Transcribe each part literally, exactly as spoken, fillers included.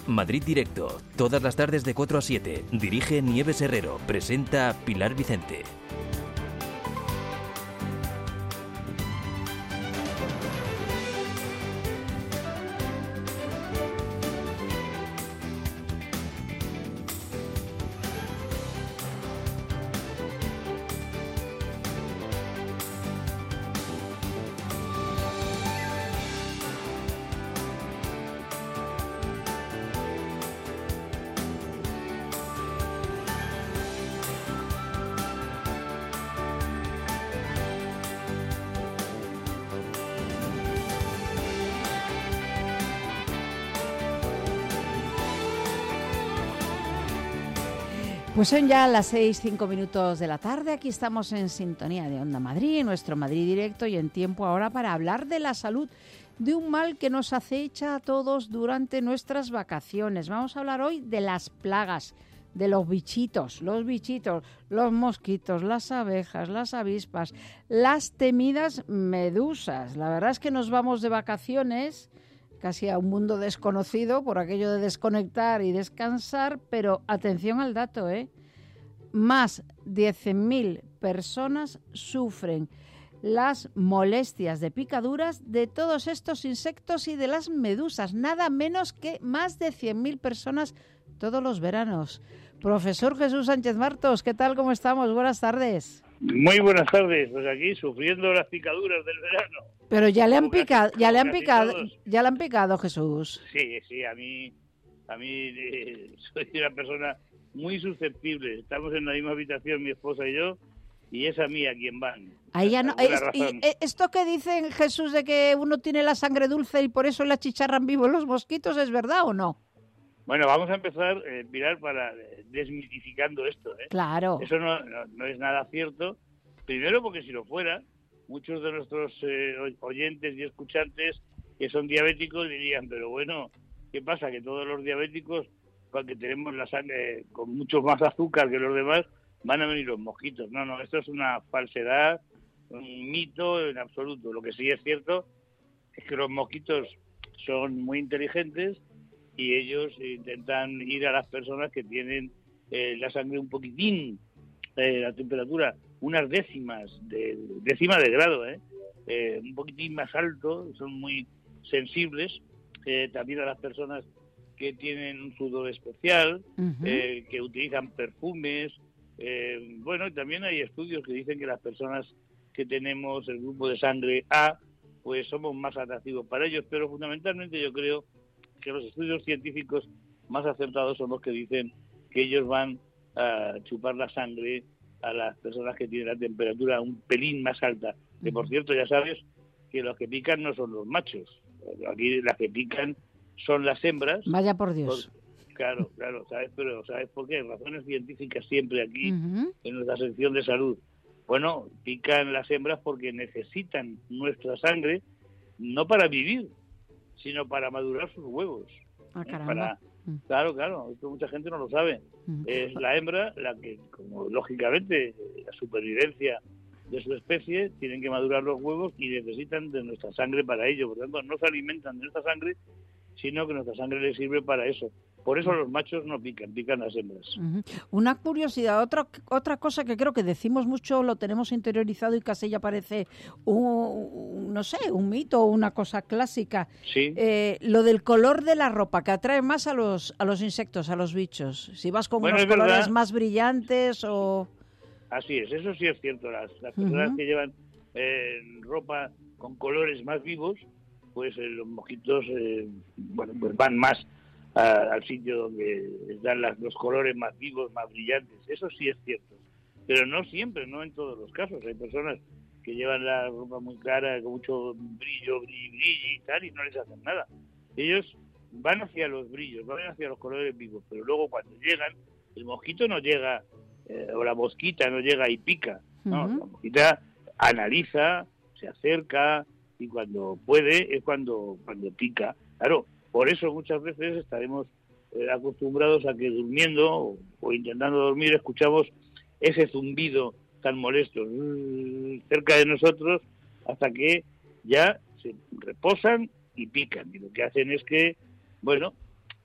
Madrid Directo, todas las tardes de cuatro a siete. Dirige Nieves Herrero, presenta Pilar Vicente. Pues son ya las seis, cinco minutos de la tarde. Aquí estamos en sintonía de Onda Madrid, nuestro Madrid Directo, y en tiempo ahora para hablar de la salud, de un mal que nos acecha a todos durante nuestras vacaciones. Vamos a hablar hoy de las plagas, de los bichitos, los bichitos, los mosquitos, las abejas, las avispas, las temidas medusas. La verdad es que nos vamos de vacaciones casi a un mundo desconocido por aquello de desconectar y descansar, pero atención al dato, ¿eh? Más diez mil personas sufren las molestias de picaduras de todos estos insectos y de las medusas, nada menos que más de cien mil personas todos los veranos. Profesor Jesús Sánchez Martos, ¿qué tal? ¿Cómo estamos? Buenas tardes. Muy buenas tardes, pues aquí sufriendo las picaduras del verano. Pero ya le han Como picado, casi- ya le como han casi picado, todos. ya le han picado, Jesús. Sí, sí, a mí, a mí eh, soy una persona muy susceptible. Estamos en la misma habitación, mi esposa y yo, y es a mí a quien van. Ahí ya no, Por alguna es- y, razón. eh, esto que dicen, Jesús, de que uno tiene la sangre dulce y por eso le achicharran vivos los mosquitos, ¿es verdad o no? Bueno, vamos a empezar, eh, Pilar, para eh, desmitificando esto, ¿eh? Claro. Eso no, no, no es nada cierto. Primero porque si lo fuera, muchos de nuestros eh, oyentes y escuchantes que son diabéticos dirían, pero bueno, ¿qué pasa? Que todos los diabéticos, porque tenemos la sangre con mucho más azúcar que los demás, van a venir los mosquitos. No, no, esto es una falsedad, un mito en absoluto. Lo que sí es cierto es que los mosquitos son muy inteligentes y ellos intentan ir a las personas que tienen eh, la sangre un poquitín, eh, la temperatura, unas décimas, de décima de grado, ¿eh? Eh, un poquitín más alto, son muy sensibles, eh, también a las personas que tienen un sudor especial, Ujú. eh, que utilizan perfumes, eh, bueno, y también hay estudios que dicen que las personas que tenemos el grupo de sangre A, pues somos más atractivos para ellos, pero fundamentalmente yo creo que los estudios científicos más acertados son los que dicen que ellos van a chupar la sangre a las personas que tienen la temperatura un pelín más alta. Que por cierto, ya sabes que los que pican no son los machos. Aquí las que pican son las hembras. Vaya por Dios. Por- claro, claro, ¿sabes? Pero ¿sabes por qué? Razones científicas siempre aquí Ujú. en nuestra sección de salud. Bueno, pican las hembras porque necesitan nuestra sangre no para vivir, sino para madurar sus huevos. Ah, Eh, caramba. para- Mm. Claro, claro, esto mucha gente no lo sabe. Ujú. Es la hembra la que, como lógicamente, la supervivencia de su especie, tienen que madurar los huevos y necesitan de nuestra sangre para ello. Por lo tanto, no se alimentan de nuestra sangre, sino que nuestra sangre les sirve para eso. Por eso los machos no pican, pican las hembras. Ujú. Una curiosidad, otra otra cosa que creo que decimos mucho, lo tenemos interiorizado y casi ya parece un, un- no sé, un mito o una cosa clásica. Sí. Eh, lo del color de la ropa, que atrae más a los a los insectos, a los bichos. Si vas con Bueno, unos es verdad. colores más brillantes o... Así es, eso sí es cierto. Las, las personas Ujú. que llevan eh, ropa con colores más vivos, pues eh, los mosquitos eh, bueno, pues van más a- al sitio donde están las- los colores más vivos, más brillantes. Eso sí es cierto. Pero no siempre, no en todos los casos. Hay personas que llevan la ropa muy clara, con mucho brillo, brillo, brillo y tal, y no les hacen nada. Ellos van hacia los brillos, van hacia los colores vivos, pero luego cuando llegan, el mosquito no llega, eh, o la mosquita no llega y pica, ¿no? Ujú. La mosquita analiza, se acerca, y cuando puede es cuando, cuando pica. Claro, por eso muchas veces estaremos eh, acostumbrados a que durmiendo o, o intentando dormir escuchamos ese zumbido tan molesto uh, cerca de nosotros hasta que ya se reposan y pican. Y lo que hacen es que, bueno,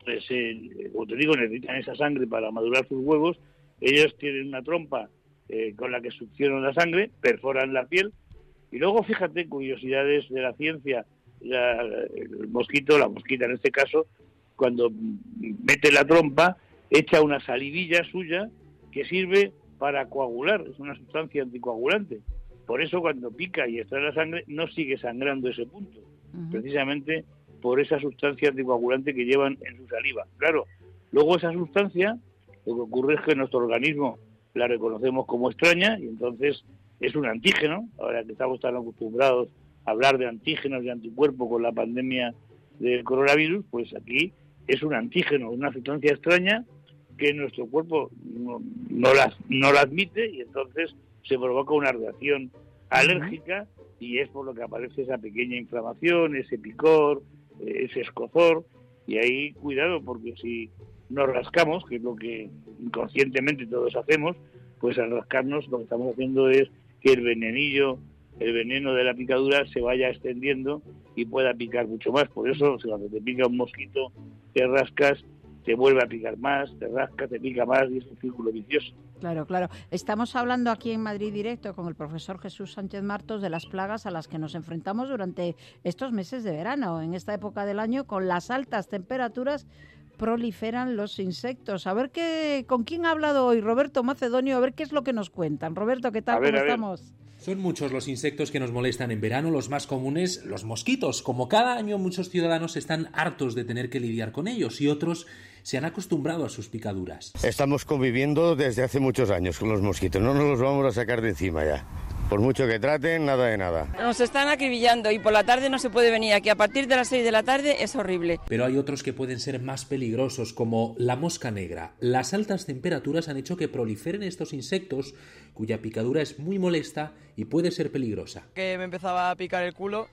pues, eh, como te digo, necesitan esa sangre para madurar sus huevos. Ellos tienen una trompa eh, con la que succionan la sangre, perforan la piel, y luego, fíjate, curiosidades de la ciencia, la, el mosquito, la mosquita en este caso, cuando mete la trompa, echa una salivilla suya que sirve para coagular, es una sustancia anticoagulante. Por eso cuando pica y extrae la sangre no sigue sangrando ese punto, uh-huh. precisamente por esa sustancia anticoagulante que llevan en su saliva. Claro, luego esa sustancia, lo que ocurre es que nuestro organismo la reconocemos como extraña y entonces es un antígeno. Ahora que estamos tan acostumbrados a hablar de antígenos y anticuerpos con la pandemia del coronavirus, pues aquí es un antígeno, una sustancia extraña que nuestro cuerpo no, no, la, no la admite y entonces se provoca una reacción alérgica y es por lo que aparece esa pequeña inflamación, ese picor, ese escozor, y ahí cuidado, porque si nos rascamos, que es lo que inconscientemente todos hacemos, pues al rascarnos lo que estamos haciendo es que el venenillo, el veneno de la picadura se vaya extendiendo y pueda picar mucho más. Por eso, cuando te pica un mosquito, te rascas, te vuelve a picar más, te rasca, te pica más y es un círculo vicioso. Claro, claro. Estamos hablando aquí en Madrid Directo con el profesor Jesús Sánchez Martos de las plagas a las que nos enfrentamos durante estos meses de verano. En esta época del año, con las altas temperaturas, proliferan los insectos. A ver qué, ¿con quién ha hablado hoy Roberto Macedonio? A ver qué es lo que nos cuentan. Roberto, ¿qué tal? A ver, ¿Cómo a ver. estamos? Son muchos los insectos que nos molestan en verano, los más comunes, los mosquitos. Como cada año muchos ciudadanos están hartos de tener que lidiar con ellos y otros se han acostumbrado a sus picaduras. Estamos conviviendo desde hace muchos años con los mosquitos, no nos los vamos a sacar de encima ya. Por mucho que traten, nada de nada. Nos están acribillando y por la tarde no se puede venir aquí. A partir de las seis de la tarde es horrible. Pero hay otros que pueden ser más peligrosos, como la mosca negra. Las altas temperaturas han hecho que proliferen estos insectos, cuya picadura es muy molesta y puede ser peligrosa. Que me empezaba a picar el culo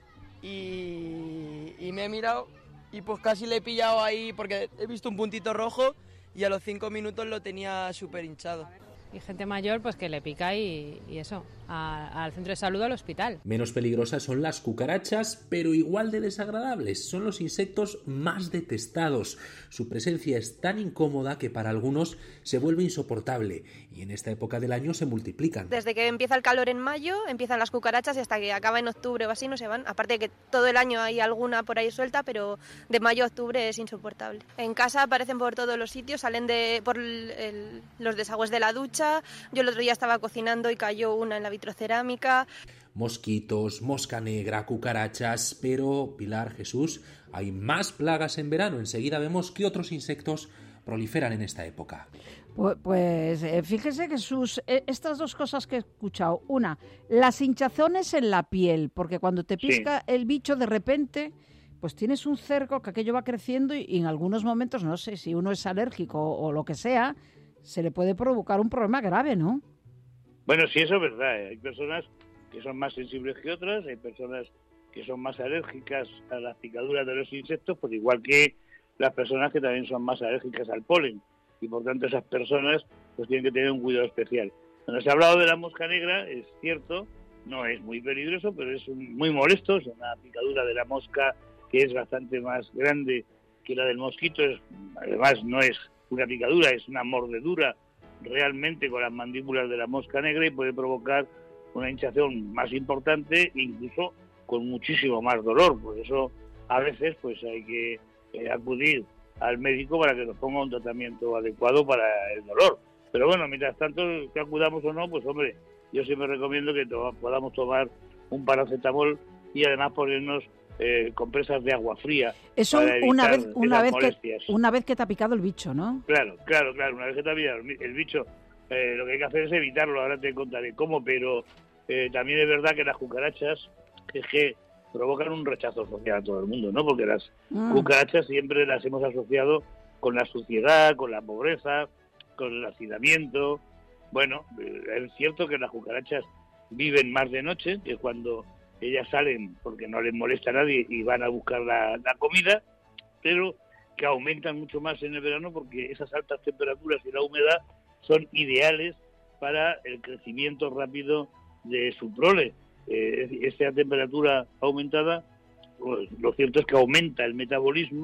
y, y me he mirado y pues casi le he pillado ahí porque he visto un puntito rojo y a los cinco minutos lo tenía súper hinchado. Y gente mayor pues que le pica y, y eso, a, al centro de salud, al hospital. Menos peligrosas son las cucarachas, pero igual de desagradables. Son los insectos más detestados. Su presencia es tan incómoda que para algunos se vuelve insoportable y en esta época del año se multiplican. Desde que empieza el calor en mayo, empiezan las cucarachas y hasta que acaba en octubre o así no se van. Aparte de que todo el año hay alguna por ahí suelta, pero de mayo a octubre es insoportable. En casa aparecen por todos los sitios, salen de por el, el, los desagües de la ducha. Yo el otro día estaba cocinando y cayó una en la vitrocerámica. Mosquitos, mosca negra, cucarachas, pero, Pilar, Jesús, hay más plagas en verano. Enseguida vemos qué otros insectos proliferan en esta época. Pues, pues eh, fíjese, Jesús, eh, estas dos cosas que he escuchado. Una, las hinchazones en la piel, porque cuando te pica sí. el bicho de repente, pues tienes un cerco que aquello va creciendo y, y en algunos momentos, no sé, si uno es alérgico o, o lo que sea, se le puede provocar un problema grave, ¿no? Bueno, sí, eso es verdad. ¿eh? Hay personas que son más sensibles que otras, hay personas que son más alérgicas a las picaduras de los insectos, pues igual que las personas que también son más alérgicas al polen. Y por tanto esas personas pues tienen que tener un cuidado especial. Cuando se ha hablado de la mosca negra, es cierto, no es muy peligroso, pero es un, muy molesto. Es una picadura de la mosca que es bastante más grande que la del mosquito. Es, además, no es una picadura, es una mordedura realmente con las mandíbulas de la mosca negra y puede provocar una hinchazón más importante, incluso con muchísimo más dolor. Por eso a veces pues hay que eh, acudir al médico para que nos ponga un tratamiento adecuado para el dolor. Pero bueno, mientras tanto, que acudamos o no, pues hombre, yo siempre recomiendo que to- podamos tomar un paracetamol y además ponernos Eh, compresas de agua fría. Eso una vez una vez que una vez que te ha picado el bicho, ¿no? Claro, claro, claro. Una vez que te ha picado el bicho, eh, lo que hay que hacer es evitarlo. Ahora te contaré cómo, pero eh, también es verdad que las cucarachas es que provocan un rechazo social a todo el mundo, ¿no? Porque las mm. cucarachas siempre las hemos asociado con la suciedad, con la pobreza, con el hacinamiento. Bueno, eh, es cierto que las cucarachas viven más de noche, que es cuando ellas salen porque no les molesta a nadie y van a buscar la, la comida, pero que aumentan mucho más en el verano porque esas altas temperaturas y la humedad son ideales para el crecimiento rápido de su prole. Eh, esta temperatura aumentada, pues, lo cierto es que aumenta el metabolismo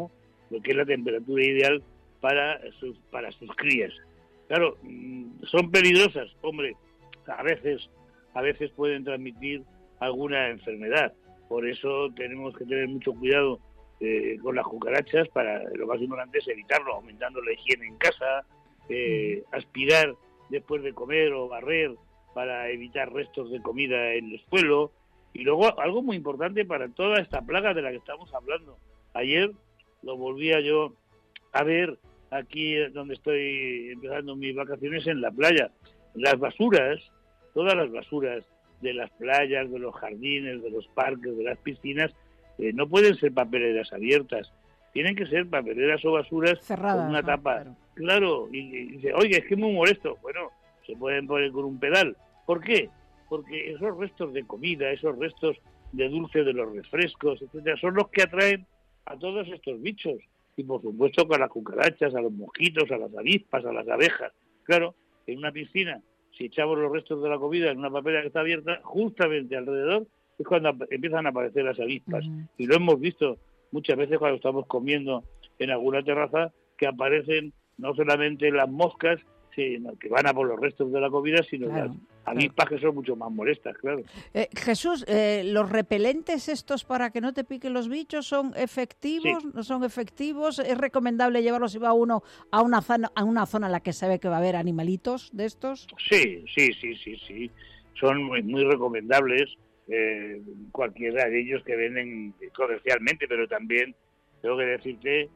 lo que es la temperatura ideal para sus, para sus crías. Claro, son peligrosas, hombre, a veces, a veces pueden transmitir alguna enfermedad, por eso tenemos que tener mucho cuidado eh, con las cucarachas. Para lo más importante es evitarlo, aumentando la higiene en casa, eh, aspirar después de comer o barrer para evitar restos de comida en el suelo. Y luego algo muy importante para toda esta plaga de la que estamos hablando. Ayer lo volvía yo a ver aquí donde estoy empezando mis vacaciones, en la playa. Las basuras, todas las basuras de las playas, de los jardines, de los parques, de las piscinas, eh, no pueden ser papeleras abiertas. Tienen que ser papeleras o basuras cerradas, con una ¿no? tapa. Claro, claro y, y dice, oye, es que es muy molesto. Bueno, se pueden poner con un pedal. ¿Por qué? Porque esos restos de comida, esos restos de dulce de los refrescos, etcétera, son los que atraen a todos estos bichos. Y por supuesto que a las cucarachas, a los mosquitos, a las avispas, a las abejas. Claro, en una piscina, si echamos los restos de la comida en una papelera que está abierta, justamente alrededor es cuando empiezan a aparecer las avispas. Uh-huh. Y lo hemos visto muchas veces cuando estamos comiendo en alguna terraza, que aparecen no solamente las moscas, sino que van a por los restos de la comida, sino claro, las avispas, claro, que son mucho más molestas, claro. Eh, Jesús, eh, ¿los repelentes estos para que no te piquen los bichos son efectivos? Sí. ¿No son efectivos? ¿Es recomendable llevarlos si va uno a una zona, a una zona en la que se ve que va a haber animalitos de estos? Sí, sí, sí, sí, sí. Son muy, muy recomendables, eh, cualquiera de ellos que venden comercialmente, pero también tengo que decirte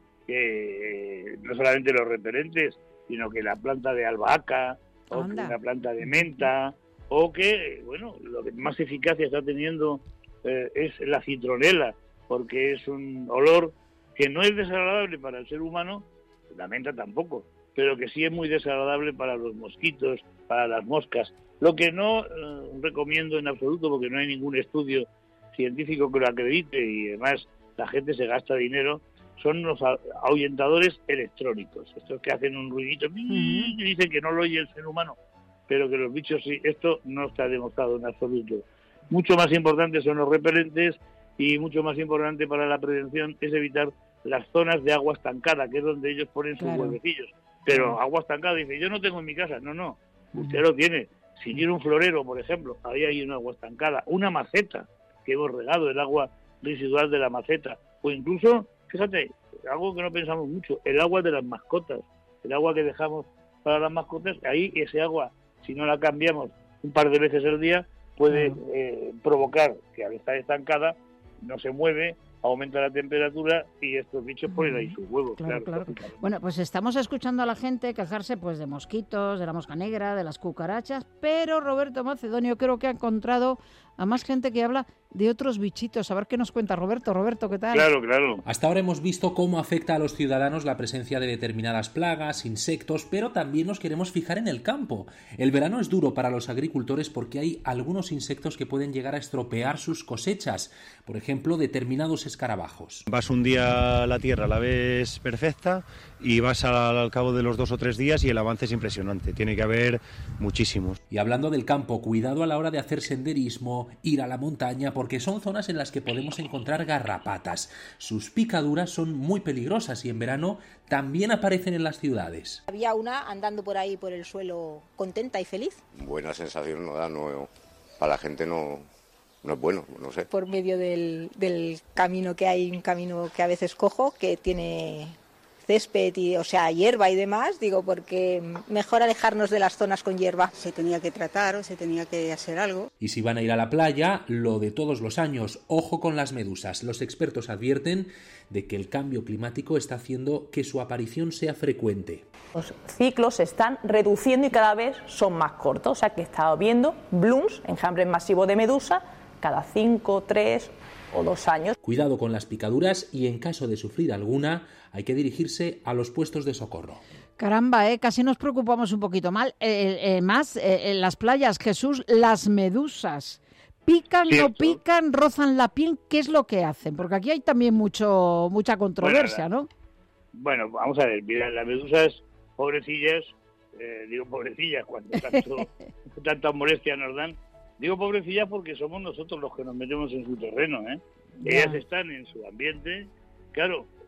que eh, no solamente los repelentes, sino que la planta de albahaca, o que una planta de menta, o que, bueno, lo que más eficacia está teniendo eh, es la citronela, porque es un olor que no es desagradable para el ser humano, la menta tampoco, pero que sí es muy desagradable para los mosquitos, para las moscas. Lo que no eh, recomiendo en absoluto, porque no hay ningún estudio científico que lo acredite, y además la gente se gasta dinero, son los ahuyentadores electrónicos, estos que hacen un ruidito y dicen que no lo oye el ser humano, pero que los bichos sí. Esto no está demostrado en absoluto. Mucho más importante son los repelentes, y mucho más importante para la prevención es evitar las zonas de agua estancada, que es donde ellos ponen sus claro. huevecillos. Pero claro. agua estancada, dice, yo no tengo en mi casa. No, no, usted uh-huh. lo tiene. Si tiene un florero, por ejemplo, ahí hay una agua estancada, una maceta que hemos regado, el agua residual de la maceta, o incluso, fíjate, algo que no pensamos mucho, el agua de las mascotas, el agua que dejamos para las mascotas, ahí ese agua, si no la cambiamos un par de veces al día, puede eh, provocar que al estar estancada no se mueve, aumenta la temperatura y estos bichos ponen ahí sus huevos. Claro, claro. claro. Bueno, pues estamos escuchando a la gente quejarse pues de mosquitos, de la mosca negra, de las cucarachas, pero Roberto Macedonio creo que ha encontrado a más gente que habla de otros bichitos. A ver qué nos cuenta Roberto. Roberto, ¿qué tal? Claro, claro. Hasta ahora hemos visto cómo afecta a los ciudadanos la presencia de determinadas plagas, insectos, pero también nos queremos fijar en el campo. El verano es duro para los agricultores porque hay algunos insectos que pueden llegar a estropear sus cosechas. Por ejemplo, determinados escarabajos. Vas un día a la tierra, la ves perfecta, y vas al, al cabo de los dos o tres días y el avance es impresionante. Tiene que haber muchísimos. Y hablando del campo, cuidado a la hora de hacer senderismo, ir a la montaña, porque son zonas en las que podemos encontrar garrapatas. Sus picaduras son muy peligrosas y en verano también aparecen en las ciudades. Había una andando por ahí por el suelo contenta y feliz. Buena sensación no da, no, para la gente no, no es bueno, no sé. Por medio del, del camino que hay, un camino que a veces cojo, que tiene césped, y, o sea, hierba y demás, digo, porque mejor alejarnos de las zonas con hierba. Se tenía que tratar o se tenía que hacer algo. Y si van a ir a la playa, lo de todos los años, ojo con las medusas. Los expertos advierten de que el cambio climático está haciendo que su aparición sea frecuente. Los ciclos se están reduciendo y cada vez son más cortos, o sea que he estado viendo blooms, enjambres masivos de medusa, cada cinco, tres o dos años. Cuidado con las picaduras y en caso de sufrir alguna hay que dirigirse a los puestos de socorro. Caramba, eh, casi nos preocupamos un poquito mal. Eh, eh, más eh, en las playas, Jesús, las medusas. ¿Pican, ¿Cierto? no pican, rozan la piel? ¿Qué es lo que hacen? Porque aquí hay también mucho mucha controversia, bueno, ¿no? Bueno, vamos a ver, mira, las medusas, pobrecillas, eh, digo pobrecillas cuando tanto, tantas molestias nos dan. Digo pobrecillas porque somos nosotros los que nos metemos en su terreno, ¿eh? Yeah. Ellas están en su ambiente. Claro,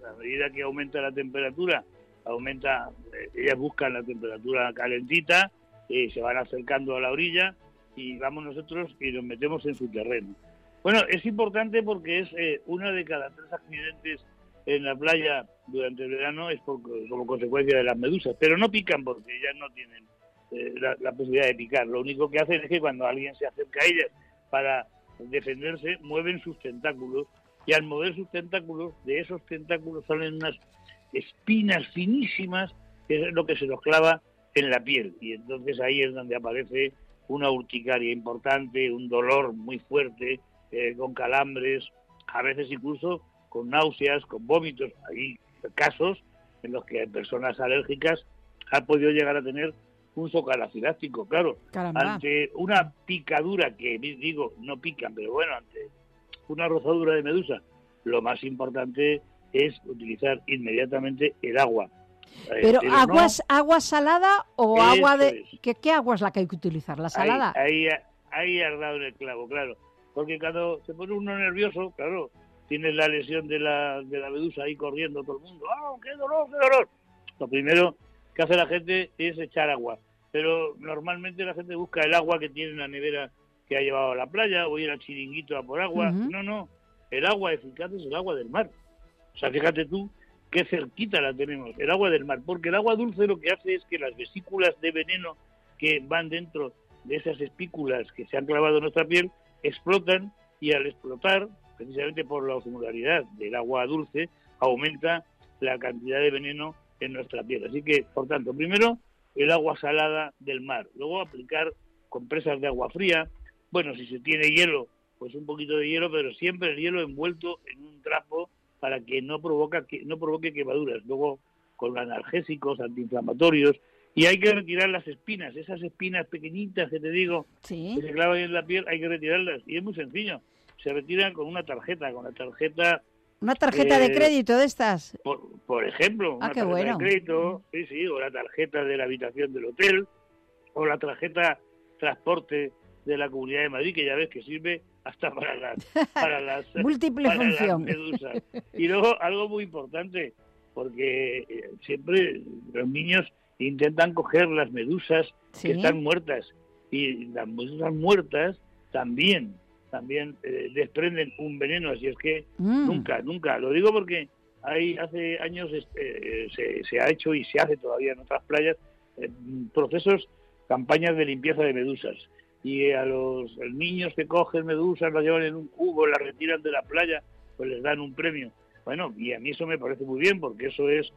a medida que aumenta la temperatura, aumenta, eh, ellas buscan la temperatura calentita, eh, se van acercando a la orilla y vamos nosotros y nos metemos en su terreno. Bueno, es importante porque es eh, una de cada tres accidentes en la playa durante el verano es por, como consecuencia de las medusas, pero no pican porque ellas no tienen eh, la, la posibilidad de picar. Lo único que hacen es que cuando alguien se acerca a ellas para defenderse, mueven sus tentáculos, y al mover sus tentáculos, de esos tentáculos salen unas espinas finísimas, que es lo que se nos clava en la piel, y entonces ahí es donde aparece una urticaria importante, un dolor muy fuerte, eh, con calambres, a veces incluso con náuseas, con vómitos. Hay casos en los que personas alérgicas han podido llegar a tener un shock anafiláctico, claro. Caramba. Ante una picadura, que digo, no pican, pero bueno, ante una rozadura de medusa, lo más importante es utilizar inmediatamente el agua. Pero, pero ¿aguas, no, agua salada o Eso agua de...? es. ¿Qué, ¿Qué agua es la que hay que utilizar? ¿La salada? Ahí, ahí, ahí has dado en el clavo, claro. Porque cuando se pone uno nervioso, claro, tienes la lesión de la, de la medusa ahí corriendo todo el mundo. ¡Ah, qué dolor, qué dolor! Lo primero que hace la gente es echar agua. Pero normalmente la gente busca el agua que tiene en la nevera que ha llevado a la playa o ir al chiringuito a por agua. Uh-huh. No, no. El agua eficaz es el agua del mar. O sea, fíjate tú qué cerquita la tenemos, el agua del mar. Porque el agua dulce lo que hace es que las vesículas de veneno que van dentro de esas espículas que se han clavado en nuestra piel explotan, y al explotar, precisamente por la osmolaridad del agua dulce, aumenta la cantidad de veneno en nuestra piel. Así que, por tanto, primero el agua salada del mar, luego aplicar compresas de agua fría. Bueno, si se tiene hielo, pues un poquito de hielo, pero siempre el hielo envuelto en un trapo para que no provoca que no provoque quemaduras. Luego con analgésicos, antiinflamatorios, y hay que retirar las espinas, esas espinas pequeñitas que te digo, ¿Sí? que se clavan en la piel, hay que retirarlas, y es muy sencillo, se retiran con una tarjeta, con la tarjeta... ¿Una tarjeta eh, de crédito de estas? Por, por ejemplo, Ah, una qué tarjeta bueno. de crédito, sí, sí, o la tarjeta de la habitación del hotel, o la tarjeta transporte de la Comunidad de Madrid, que ya ves que sirve hasta para las para las, Múltiple para las función. medusas. Y luego algo muy importante, porque eh, siempre los niños intentan coger las medusas ¿Sí? que están muertas, y las medusas muertas también también eh, desprenden un veneno, así es que Mm. nunca, nunca, lo digo porque hay hace años eh, se, se ha hecho y se hace todavía en otras playas eh, procesos, campañas de limpieza de medusas, y a los a los niños que cogen medusas, las llevan en un cubo, las retiran de la playa, pues les dan un premio. Bueno, y a mí eso me parece muy bien, porque eso es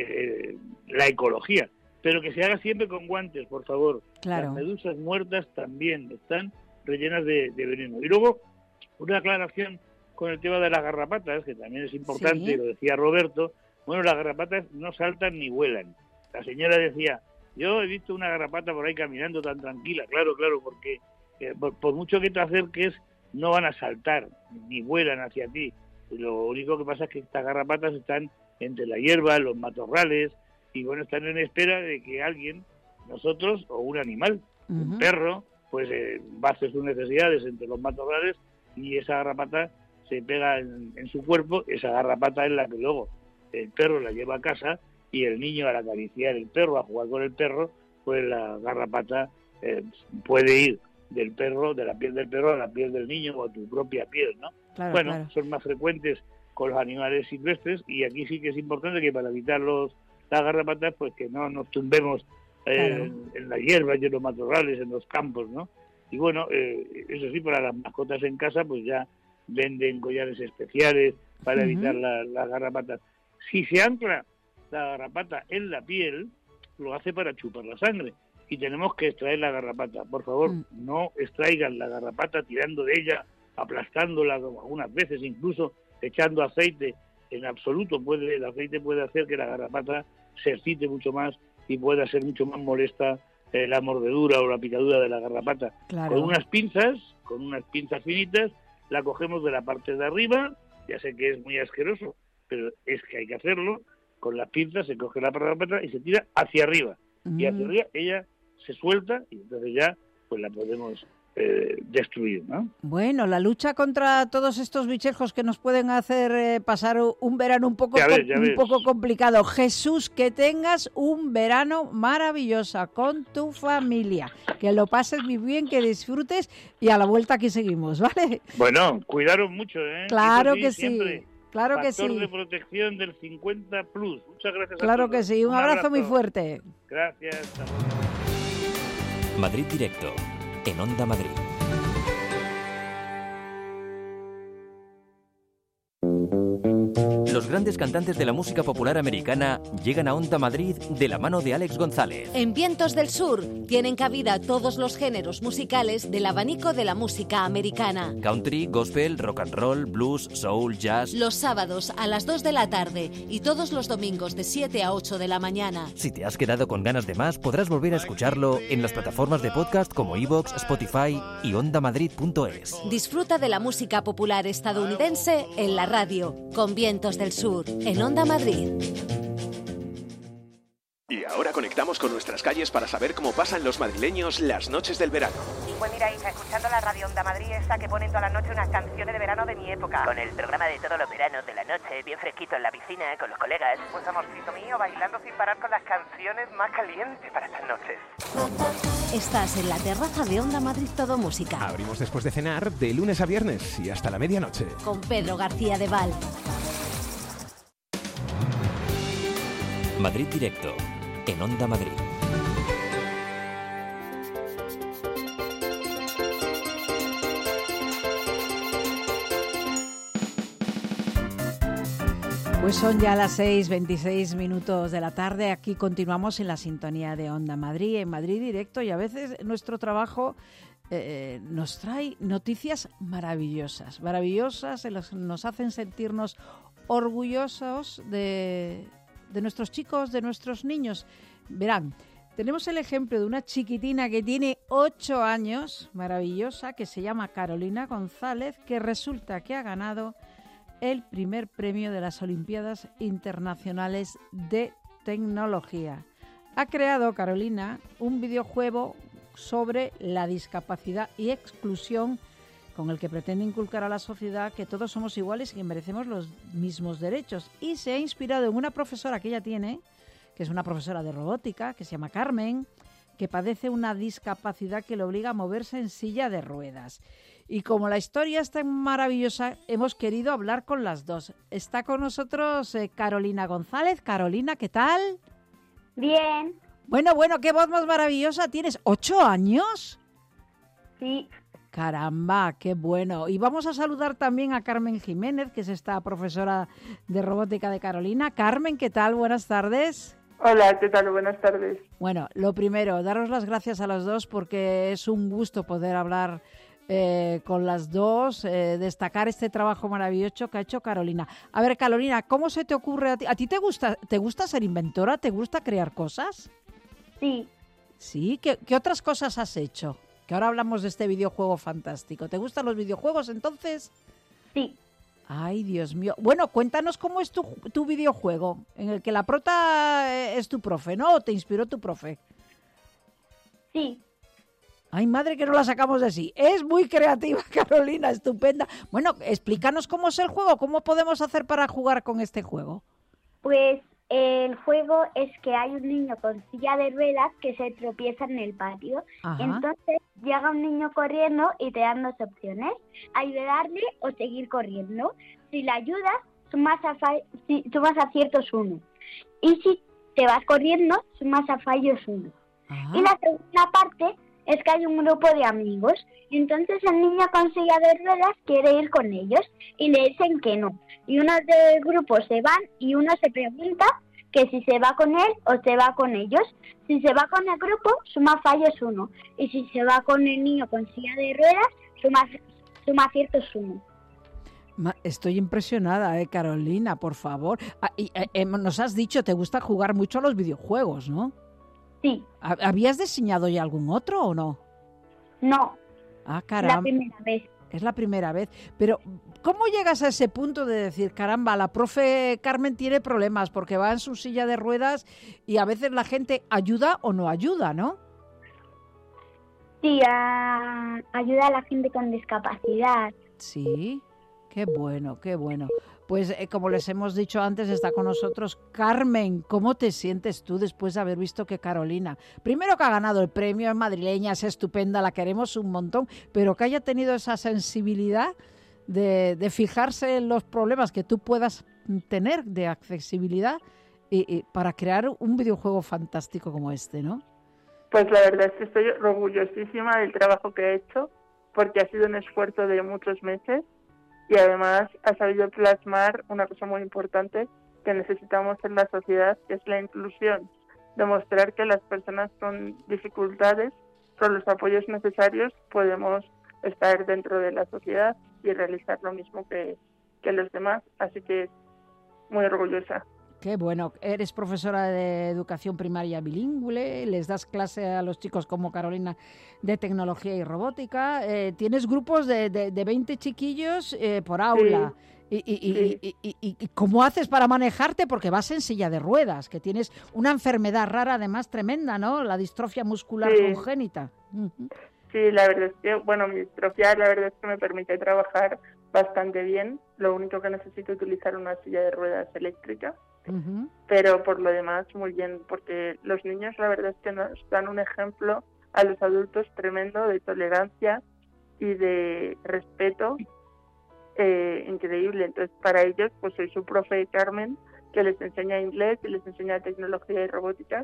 eh, la ecología, pero que se haga siempre con guantes, por favor. Claro. Las medusas muertas también están rellenas de, de veneno. Y luego, una aclaración con el tema de las garrapatas, que también es importante, Sí. lo decía Roberto. Bueno, las garrapatas no saltan ni vuelan. La señora decía, yo he visto una garrapata por ahí caminando tan tranquila. Claro, claro, porque eh, por, por mucho que te acerques, no van a saltar, ni vuelan hacia ti. Lo único que pasa es que estas garrapatas están entre la hierba, los matorrales, y bueno, están en espera de que alguien, nosotros o un animal, un Ujú. perro, pues eh, va a hacer sus necesidades entre los matorrales, y esa garrapata se pega en, en su cuerpo. Esa garrapata es la que luego el perro la lleva a casa, y el niño, al acariciar el perro, a jugar con el perro, pues la garrapata eh, puede ir del perro, de la piel del perro a la piel del niño, o a tu propia piel, ¿no? Claro, bueno, claro. son más frecuentes con los animales silvestres, y aquí sí que es importante que para evitar los, las garrapatas, pues que no nos tumbemos eh, Claro. en, en la hierba y en los matorrales, en los campos, ¿no? Y bueno, eh, eso sí, para las mascotas en casa, pues ya venden collares especiales para Ujú. evitar la- las garrapatas. Si se ancla la garrapata en la piel, lo hace para chupar la sangre, y tenemos que extraer la garrapata. Por favor, Mm. no extraigan la garrapata tirando de ella, aplastándola, como algunas veces incluso echando aceite. En absoluto puede el aceite puede hacer que la garrapata se excite mucho más y pueda ser mucho más molesta eh, la mordedura o la picadura de la garrapata. Claro. Con unas pinzas, con unas pinzas finitas, la cogemos de la parte de arriba. Ya sé que es muy asqueroso, pero es que hay que hacerlo. Con las pinzas se coge la garrapata y se tira hacia arriba. Y hacia Mm. arriba ella se suelta, y entonces ya pues la podemos eh, destruir, ¿no? Bueno, la lucha contra todos estos bichejos que nos pueden hacer eh, pasar un verano un poco, Ya ves, ya un ves. poco complicado. Jesús, que tengas un verano maravilloso con tu familia, que lo pases muy bien, que disfrutes y a la vuelta aquí seguimos, ¿vale? Bueno, cuidaros mucho, ¿eh? Claro Eso que siempre. sí, claro que Factor sí. de protección del cincuenta plus. Muchas gracias a Claro todos. que sí, un, abrazo muy fuerte. Gracias. Hasta luego. Madrid Directo, en Onda Madrid. Los grandes cantantes de la música popular americana llegan a Onda Madrid de la mano de Alex González. En Vientos del Sur tienen cabida todos los géneros musicales del abanico de la música americana. Country, gospel, rock and roll, blues, soul, jazz. Los sábados a las dos de la tarde y todos los domingos de siete a ocho de la mañana. Si te has quedado con ganas de más, podrás volver a escucharlo en las plataformas de podcast como iVoox, Spotify y onda madrid punto es. Disfruta de la música popular estadounidense en la radio, con Vientos del Sur, en Onda Madrid. Y ahora conectamos con nuestras calles para saber cómo pasan los madrileños las noches del verano. Pues mira, hija, escuchando la radio Onda Madrid esta que ponen toda la noche unas canciones de verano de mi época. Con el programa de todos los veranos de la noche, bien fresquito en la piscina, con los colegas. Pues amorcito mío, bailando sin parar con las canciones más calientes para estas noches. Estás en la terraza de Onda Madrid Todo Música. Abrimos después de cenar de lunes a viernes y hasta la medianoche. Con Pedro García de Val. Madrid Directo, en Onda Madrid. Pues son ya las seis veintiséis minutos de la tarde. Aquí continuamos en la sintonía de Onda Madrid, en Madrid Directo, y a veces nuestro trabajo eh, nos trae noticias maravillosas, maravillosas, nos hacen sentirnos orgullosos de, de nuestros chicos, de nuestros niños. Verán, tenemos el ejemplo de una chiquitina que tiene ocho años, maravillosa, que se llama Carolina González, que resulta que ha ganado el primer premio de las Olimpiadas Internacionales de Tecnología. Ha creado, Carolina, un videojuego sobre la discapacidad y exclusión con el que pretende inculcar a la sociedad que todos somos iguales y que merecemos los mismos derechos. Y se ha inspirado en una profesora que ella tiene, que es una profesora de robótica, que se llama Carmen, que padece una discapacidad que le obliga a moverse en silla de ruedas. Y como la historia es tan maravillosa, hemos querido hablar con las dos. Está con nosotros eh, Carolina González. Carolina, ¿qué tal? Bien. Bueno, bueno, qué voz más maravillosa tienes. ¿Ocho años? Sí. Caramba, qué bueno. Y vamos a saludar también a Carmen Jiménez, que es esta profesora de robótica de Carolina. Carmen, ¿qué tal? Buenas tardes. Hola, ¿qué tal? Buenas tardes. Bueno, lo primero, daros las gracias a las dos porque es un gusto poder hablar eh, con las dos, eh, destacar este trabajo maravilloso que ha hecho Carolina. A ver, Carolina, ¿cómo se te ocurre a ti? ¿A ti te gusta, te gusta ser inventora? ¿Te gusta crear cosas? Sí. ¿Sí? ¿Qué, qué otras cosas has hecho? Que ahora hablamos de este videojuego fantástico. ¿Te gustan los videojuegos entonces? Sí. Ay, Dios mío. Bueno, cuéntanos cómo es tu, tu videojuego, en el que la prota es tu profe, ¿no? ¿O te inspiró tu profe? Sí. Ay, madre, que no la sacamos de sí. Es muy creativa, Carolina, estupenda. Bueno, explícanos cómo es el juego, cómo podemos hacer para jugar con este juego. Pues el juego es que hay un niño con silla de ruedas que se tropieza en el patio. Ajá. Entonces llega un niño corriendo y te dan dos opciones: ayudarle o seguir corriendo. Si le ayudas, sumas, a fa- si, sumas aciertos uno. Y si te vas corriendo, sumas a fallos uno. Ajá. Y la segunda parte es que hay un grupo de amigos. Entonces el niño con silla de ruedas quiere ir con ellos y le dicen que no. Y unos del grupo se van y uno se pregunta que si se va con él o se va con ellos. Si se va con el grupo, suma fallos uno. Y si se va con el niño con silla de ruedas, suma, suma aciertos uno. Estoy impresionada, eh, Carolina, por favor. Ah, y, eh, eh, nos has dicho, te gusta jugar mucho a los videojuegos, ¿no? Sí. ¿Habías diseñado ya algún otro o no? No. Ah, caramba. La primera vez. Es la primera vez. Pero, ¿cómo llegas a ese punto de decir, caramba, la profe Carmen tiene problemas porque va en su silla de ruedas y a veces la gente ayuda o no ayuda, ¿no? Sí, a- ayuda a la gente con discapacidad. Sí, qué bueno, qué bueno. Pues eh, como les hemos dicho antes, está con nosotros Carmen. ¿Cómo te sientes tú después de haber visto que Carolina, primero que ha ganado el premio, es madrileña, es estupenda, la queremos un montón, pero que haya tenido esa sensibilidad de, de fijarse en los problemas que tú puedas tener de accesibilidad y, y para crear un videojuego fantástico como este, ¿no? Pues la verdad es que estoy orgullosísima del trabajo que he hecho, porque ha sido un esfuerzo de muchos meses y además ha sabido plasmar una cosa muy importante que necesitamos en la sociedad, que es la inclusión. Demostrar que las personas con dificultades, con los apoyos necesarios, podemos estar dentro de la sociedad y realizar lo mismo que, que los demás. Así que muy orgullosa. Qué bueno. Eres profesora de educación primaria bilingüe, les das clase a los chicos como Carolina de tecnología y robótica. Eh, tienes grupos de, de, de veinte chiquillos eh, por aula. Sí. Y, y, sí. y, y, y, y ¿cómo haces para manejarte? Porque vas en silla de ruedas, que tienes una enfermedad rara además tremenda, ¿no? La distrofia muscular sí. congénita. Uh-huh. Sí, la verdad es que, bueno, mi distrofia la verdad es que me permite trabajar bastante bien. Lo único que necesito es utilizar una silla de ruedas eléctrica. Uh-huh. Pero por lo demás muy bien, porque los niños la verdad es que nos dan un ejemplo a los adultos tremendo de tolerancia y de respeto eh, increíble. Entonces para ellos pues soy su profe Carmen, que les enseña inglés y les enseña tecnología y robótica,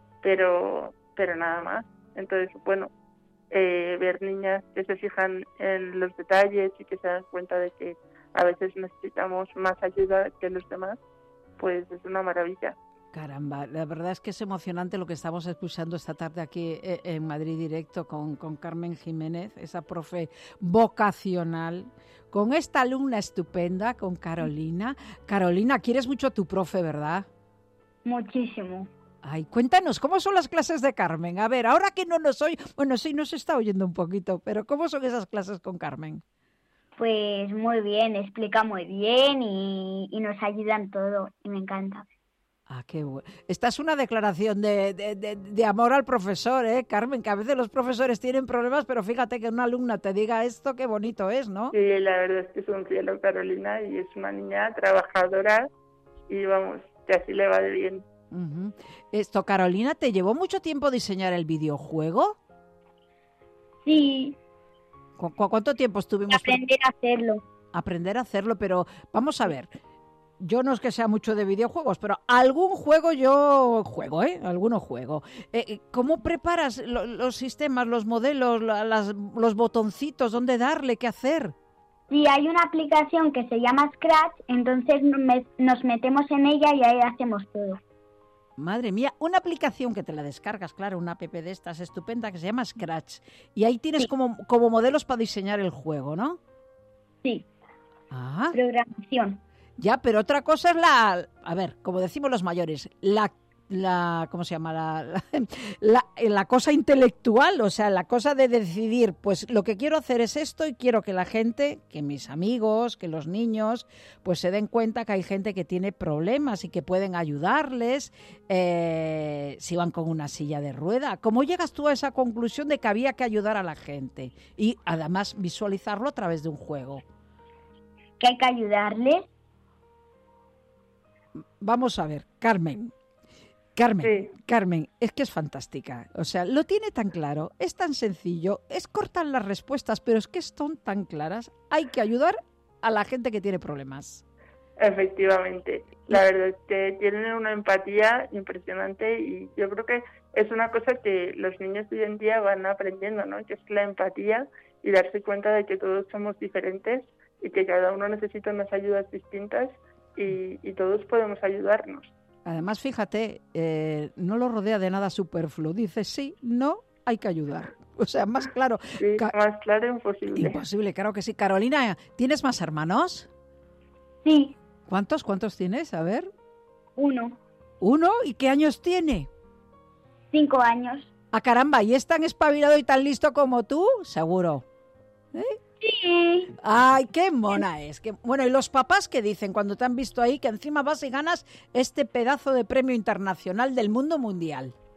pero pero nada más. Entonces bueno, eh, ver niñas que se fijan en los detalles y que se dan cuenta de que a veces necesitamos más ayuda que los demás, pues es una maravilla. Caramba, la verdad es que es emocionante lo que estamos escuchando esta tarde aquí en Madrid Directo con, con Carmen Jiménez, esa profe vocacional, con esta alumna estupenda, con Carolina. Carolina, quieres mucho a tu profe, ¿verdad? Muchísimo. Ay, cuéntanos, ¿cómo son las clases de Carmen? A ver, ahora que no nos oye, bueno, sí, nos está oyendo un poquito, pero ¿cómo son esas clases con Carmen? Pues muy bien, explica muy bien y, y nos ayudan todo y me encanta. Ah, qué bueno. Esta es una declaración de, de, de, de amor al profesor, ¿eh, Carmen? Que a veces los profesores tienen problemas, pero fíjate que una alumna te diga esto, qué bonito es, ¿no? Sí, la verdad es que es un cielo, Carolina, y es una niña trabajadora y vamos, que así le va de bien. Uh-huh. Esto, Carolina, ¿te llevó mucho tiempo diseñar el videojuego? Sí. ¿Cu- cu- ¿Cuánto tiempo estuvimos? Aprender a hacerlo. Aprender a hacerlo, pero vamos a ver. Yo no es que sea mucho de videojuegos, pero algún juego yo juego, ¿eh? Alguno juego. Eh, ¿Cómo preparas lo, los sistemas, los modelos, la, las, los botoncitos? ¿Dónde darle? ¿Qué hacer? Sí, hay una aplicación que se llama Scratch, entonces me, nos metemos en ella y ahí hacemos todo. Madre mía, una aplicación que te la descargas, claro, una app de estas estupenda que se llama Scratch. Y ahí tienes sí. como, como modelos para diseñar el juego, ¿no? Sí. Ah. Programación. Ya, pero otra cosa es la, a ver, como decimos los mayores, la, la ¿cómo se llama? La, la, la, la cosa intelectual, o sea, la cosa de decidir, pues lo que quiero hacer es esto y quiero que la gente, que mis amigos, que los niños, pues se den cuenta que hay gente que tiene problemas y que pueden ayudarles eh, si van con una silla de rueda. ¿Cómo llegas tú a esa conclusión de que había que ayudar a la gente y además visualizarlo a través de un juego? Que hay que ayudarles. Vamos a ver, Carmen, Carmen, sí. Carmen, es que es fantástica, o sea, lo tiene tan claro, es tan sencillo, es cortar las respuestas, pero es que son tan claras, hay que ayudar a la gente que tiene problemas. Efectivamente, la verdad es que tienen una empatía impresionante y yo creo que es una cosa que los niños de hoy en día van aprendiendo, ¿no? Que es la empatía y darse cuenta de que todos somos diferentes y que cada uno necesita unas ayudas distintas. Y, y todos podemos ayudarnos. Además, fíjate, eh, no lo rodea de nada superfluo. Dice sí, no, hay que ayudar. O sea, más claro. Sí, Ca- más claro imposible. Imposible, claro que sí. Carolina, ¿tienes más hermanos? Sí. ¿Cuántos? ¿Cuántos tienes? A ver. Uno. ¿Uno? ¿Y qué años tiene? Cinco años. Ah, caramba, ¿y es tan espabilado y tan listo como tú? Seguro. ¿Eh? Sí. Ay, qué mona es. Qué... Bueno, ¿y los papás qué dicen cuando te han visto ahí que encima vas y ganas este pedazo de premio internacional del mundo mundial?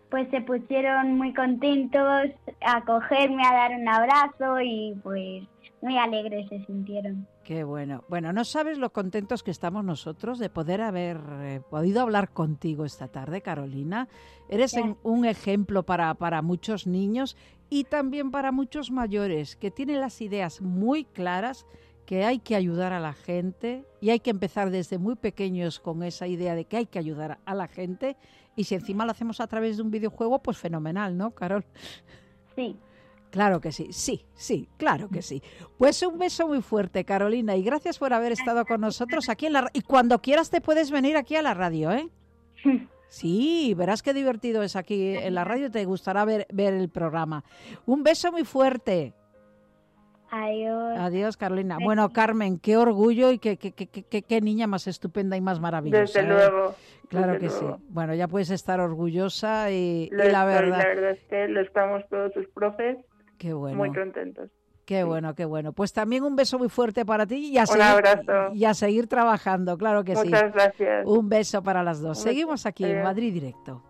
pues se pusieron muy contentos a cogerme, a dar un abrazo y pues muy alegres se sintieron. Qué bueno. Bueno, no sabes lo contentos que estamos nosotros de poder haber eh, podido hablar contigo esta tarde, Carolina. Eres en, un ejemplo para, para muchos niños y también para muchos mayores que tienen las ideas muy claras, que hay que ayudar a la gente y hay que empezar desde muy pequeños con esa idea de que hay que ayudar a la gente, y si encima lo hacemos a través de un videojuego, pues fenomenal, ¿no, Carol? Sí. Claro que sí, sí, sí, claro que sí. Pues un beso muy fuerte, Carolina, y gracias por haber estado con nosotros aquí en la radio. Y cuando quieras te puedes venir aquí a la radio, ¿eh? Sí, verás qué divertido es aquí en la radio, te gustará ver, ver el programa. Un beso muy fuerte. Adiós. Adiós, Carolina. Bueno, Carmen, qué orgullo y qué, qué, qué, qué, qué niña más estupenda y más maravillosa. Desde ¿eh? luego. Claro desde que luego. sí. Bueno, ya puedes estar orgullosa y, Lo y la estoy, verdad... La verdad es que lo estamos todos sus profes qué bueno. muy contentos. Qué sí. bueno, qué bueno. Pues también un beso muy fuerte para ti y a, un seguir, abrazo. y a seguir trabajando, claro que Muchas sí. Muchas gracias. Un beso para las dos. Un Seguimos aquí Adiós. en Madrid Directo.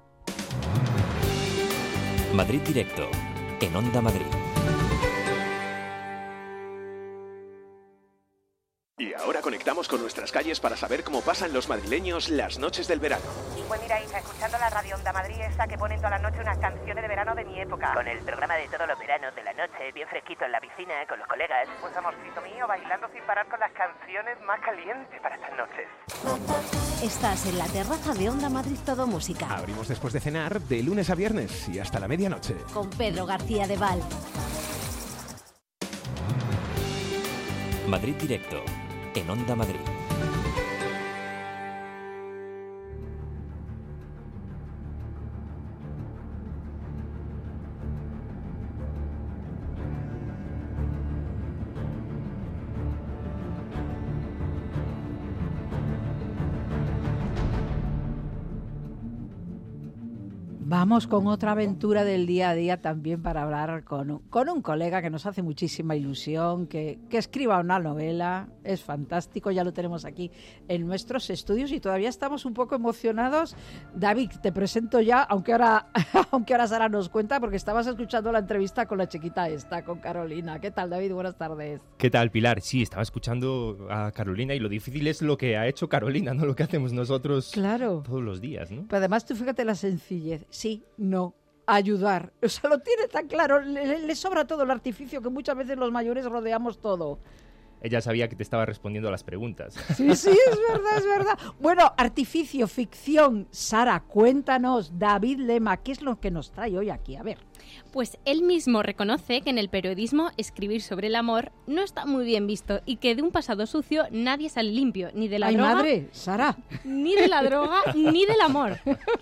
Madrid Directo, en Onda Madrid. Y ahora conectamos con nuestras calles para saber cómo pasan los madrileños las noches del verano. Pues mira, Isa, escuchando la radio Onda Madrid esta que ponen toda la noche unas canciones de verano de mi época. Con el programa de todos los veranos de la noche, bien fresquito en la piscina, con los colegas. Pues amorcito mío, bailando sin parar con las canciones más calientes para estas noches. Estás en la terraza de Onda Madrid Todo Música. Abrimos después de cenar de lunes a viernes y hasta la medianoche. Con Pedro García de Val. Madrid Directo, en Onda Madrid. Vamos con otra aventura del día a día también para hablar con un, con un colega que nos hace muchísima ilusión, que, que escriba una novela, es fantástico, ya lo tenemos aquí en nuestros estudios y todavía estamos un poco emocionados. David, te presento ya, aunque ahora, aunque ahora Sara nos cuenta, porque estabas escuchando la entrevista con la chiquita esta, con Carolina. ¿Qué tal, David? Buenas tardes. ¿Qué tal, Pilar? Sí, estaba escuchando a Carolina y lo difícil es lo que ha hecho Carolina, no lo que hacemos nosotros claro. todos los días, ¿no? Pero además tú fíjate la sencillez. Sí, no, ayudar. O sea, lo tiene tan claro, le, le sobra todo el artificio que muchas veces los mayores rodeamos todo. Ella sabía que te estaba respondiendo a las preguntas. Sí, sí, es verdad, es verdad. Bueno, artificio, ficción. Sara, cuéntanos, David Lema, ¿qué es lo que nos trae hoy aquí? A ver. Pues él mismo reconoce que en el periodismo escribir sobre el amor no está muy bien visto y que de un pasado sucio nadie sale limpio, ni de la ¡Ay, droga... madre! ¡Sara! Ni de la droga, ni del amor.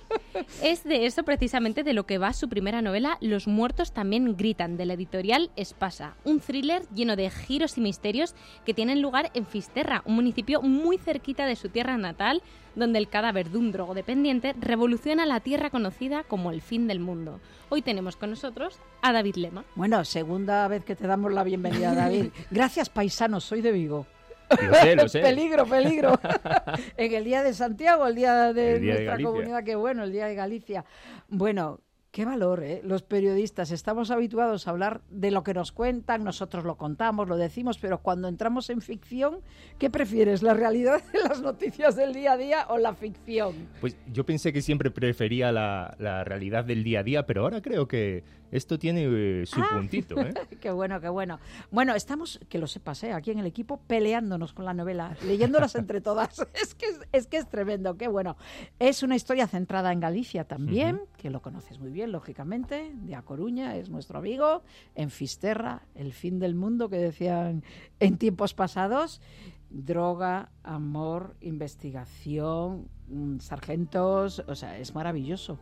Es de eso precisamente de lo que va su primera novela, Los muertos también gritan, de la editorial Espasa. Un thriller lleno de giros y misterios que tienen lugar en Fisterra, un municipio muy cerquita de su tierra natal, donde el cadáver de un drogodependiente revoluciona la tierra conocida como el fin del mundo. Hoy tenemos con nosotros a David Lema. Bueno, segunda vez que te damos la bienvenida, David. Gracias, paisanos, soy de Vigo. Lo sé, lo sé. Peligro, peligro. En el Día de Santiago, el Día de el día nuestra de comunidad, qué bueno, el Día de Galicia. Bueno, qué valor, ¿eh? Los periodistas estamos habituados a hablar de lo que nos cuentan, nosotros lo contamos, lo decimos, pero cuando entramos en ficción, ¿qué prefieres? ¿La realidad de las noticias del día a día o la ficción? Pues yo pensé que siempre prefería la, la realidad del día a día, pero ahora creo que esto tiene eh, su Ah. puntito, ¿eh? Qué bueno, qué bueno. Bueno, estamos, que lo sepas, ¿eh? Aquí en el equipo peleándonos con la novela, leyéndolas entre todas. Es que es, es que es tremendo, qué bueno. Es una historia centrada en Galicia también, uh-huh. que lo conoces muy bien, lógicamente, de A Coruña, es nuestro amigo, en Fisterra, el fin del mundo que decían en tiempos pasados. Droga, amor, investigación, sargentos, o sea, es maravilloso.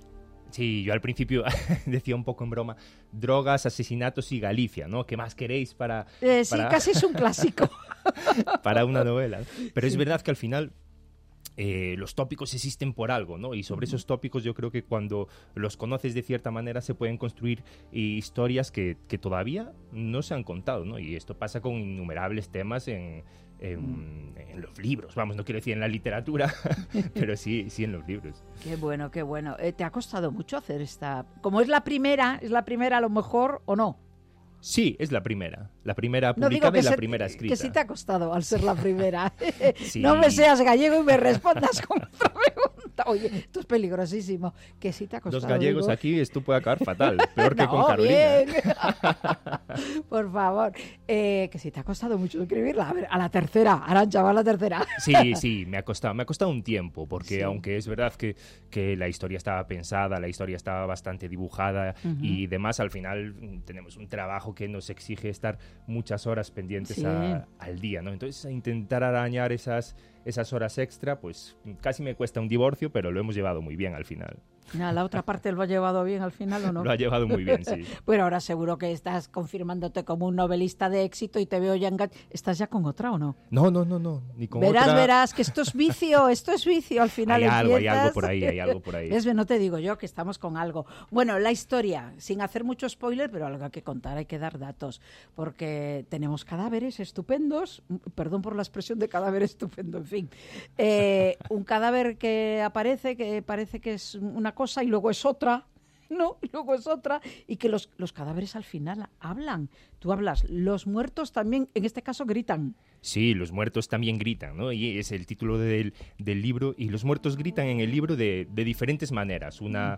Sí, yo al principio decía un poco en broma, drogas, asesinatos y Galicia, ¿no? ¿Qué más queréis para...? Eh, sí, para... casi es un clásico. para una novela. Pero es verdad que al final eh, los tópicos existen por algo, ¿no? Y sobre esos tópicos yo creo que cuando los conoces de cierta manera se pueden construir historias que, que todavía no se han contado, ¿no? Y esto pasa con innumerables temas en... en, en los libros, vamos, no quiero decir en la literatura, pero sí, sí en los libros. Qué bueno, qué bueno. Eh, ¿Te ha costado mucho hacer esta? Como es la primera, ¿es la primera a lo mejor o no? Sí, es la primera. La primera No, publicada digo que y la se- primera escrita. Que sí te ha costado al ser la primera. Sí. No me seas gallego y me respondas con otra pregunta. Oye, esto es peligrosísimo. Que sí te ha costado. Dos gallegos digo. aquí, esto puede acabar fatal. Peor que No, con Carolina. bien. Por favor. Eh, que sí te ha costado mucho escribirla. A ver, a la tercera. Arantxa, va a la tercera. Sí, sí, me ha costado, me ha costado un tiempo, porque Sí. aunque es verdad que, que la historia estaba pensada, la historia estaba bastante dibujada Ujú. y demás, al final mm, tenemos un trabajo que nos exige estar muchas horas pendientes Sí. a- al día, ¿no? Entonces, a intentar arañar esas, esas horas extra, pues casi me cuesta un divorcio, pero lo hemos llevado muy bien al final. Ah, ¿la otra parte lo ha llevado bien al final o no? Lo ha llevado muy bien, sí. Bueno, ahora seguro que estás confirmándote como un novelista de éxito y te veo ya engan... ¿Estás ya con otra o no? No, no, no, no, ni con Verás, otra... verás, que esto es vicio, esto es vicio. Al final Hay algo, hay empiezas- algo por ahí, hay algo por ahí. ¿Ves? No te digo yo que estamos con algo. Bueno, la historia, sin hacer mucho spoiler, pero algo hay que contar, hay que dar datos, porque tenemos cadáveres estupendos, perdón por la expresión de cadáver estupendo, en fin. Eh, un cadáver que aparece, que parece que es una cosa y luego es otra, no, y luego es otra, y que los, los cadáveres al final hablan. Tú hablas, los muertos también, en este caso, gritan. Sí, los muertos también gritan, ¿no? Y es el título del, del libro. Y los muertos gritan en el libro de, de diferentes maneras. Una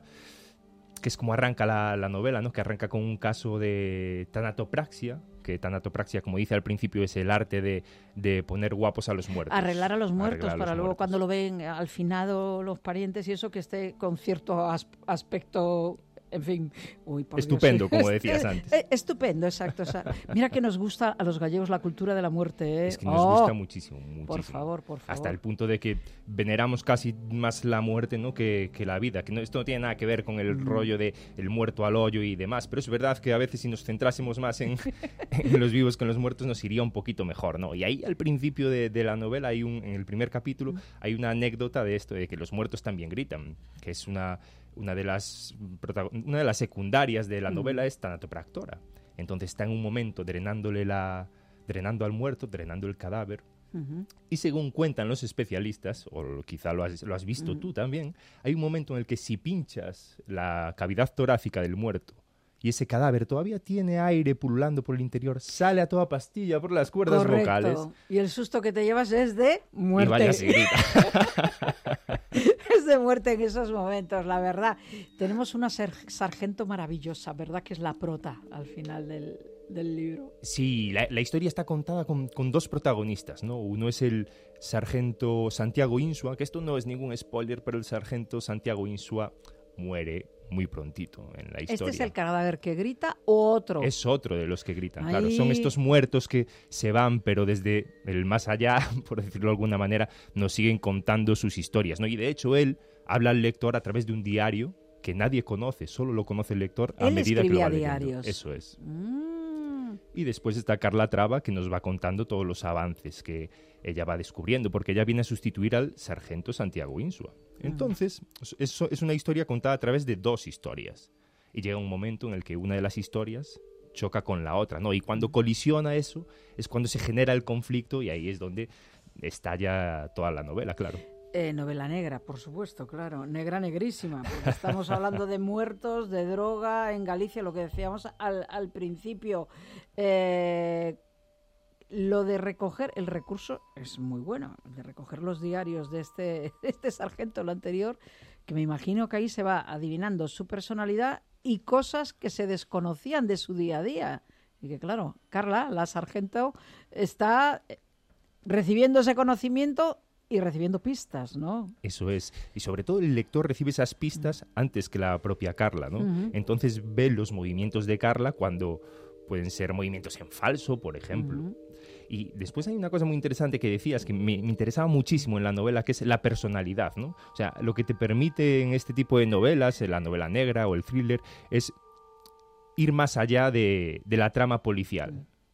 que es como arranca la, la novela, ¿no? Que arranca con un caso de tanatopraxia, que tanatopraxia, como dice al principio, es el arte de, de poner guapos a los muertos. Arreglar a los muertos Arreglar a los para luego muertos. cuando lo ven al finado los parientes y eso que esté con cierto as- aspecto, en fin, uy, por Dios. Estupendo, como decías antes. Eh, Estupendo, exacto. O sea, mira que nos gusta a los gallegos la cultura de la muerte, ¿eh? Es que nos Oh, gusta muchísimo, muchísimo. Por favor, por favor. Hasta el punto de que veneramos casi más la muerte, ¿no? que, que la vida. Que no, esto no tiene nada que ver con el Mm. rollo de el muerto al hoyo y demás. Pero es verdad que a veces si nos centrásemos más en, en los vivos que en los muertos nos iría un poquito mejor, ¿no? Y ahí al principio de, de la novela, hay un, en el primer capítulo, hay una anécdota de esto, de que los muertos también gritan, que es una... Una de, las protago- una de las secundarias de la Mm. novela es tanatopractora. Entonces está en un momento drenándole la, drenando al muerto, drenando el cadáver. Ujú. Y según cuentan los especialistas, o quizá lo has, lo has visto Mm. tú también, hay un momento en el que si pinchas la cavidad torácica del muerto y ese cadáver todavía tiene aire pululando por el interior, sale a toda pastilla por las cuerdas Correcto. vocales. Y el susto que te llevas es de muerte. Y vaya si grita. Es de muerte en esos momentos, la verdad. Tenemos una ser- sargento maravillosa, ¿verdad? Que es la prota al final del, del libro. Sí, la, la historia está contada con, con dos protagonistas, ¿no? Uno es el sargento Santiago Insua, que esto no es ningún spoiler, pero el sargento Santiago Insua muere muy prontito en la historia. ¿Este es el cadáver que grita o otro? Es otro de los que gritan, claro. Son Ay. estos muertos que se van, pero desde el más allá, por decirlo de alguna manera, nos siguen contando sus historias, ¿no? Y de hecho él habla al lector a través de un diario que nadie conoce, solo lo conoce el lector a Él medida que lo va escribía leyendo. diarios. Eso es. Mm. Y después está Carla Traba, que nos va contando todos los avances que ella va descubriendo, porque ella viene a sustituir al sargento Santiago Insua. Entonces, es, es una historia contada a través de dos historias. Y llega un momento en el que una de las historias choca con la otra, ¿no? Y cuando colisiona eso, es cuando se genera el conflicto y ahí es donde estalla toda la novela, claro. Eh, novela negra, por supuesto, claro. Negra, negrísima, porque estamos hablando de muertos, de droga en Galicia, lo que decíamos al, al principio. Eh, lo de recoger, el recurso es muy bueno, el de recoger los diarios de este, de este sargento, el anterior, que me imagino que ahí se va adivinando su personalidad y cosas que se desconocían de su día a día. Y que claro, Carla, la sargento, está recibiendo ese conocimiento y recibiendo pistas, ¿no? Eso es. Y sobre todo el lector recibe esas pistas antes que la propia Carla, ¿no? Ujú. Entonces ve los movimientos de Carla cuando pueden ser movimientos en falso, por ejemplo. Ujú. Y después hay una cosa muy interesante que decías, que me, me interesaba muchísimo en la novela, que es la personalidad, ¿no? O sea, lo que te permite en este tipo de novelas, en la novela negra o el thriller, es ir más allá de, de la trama policial.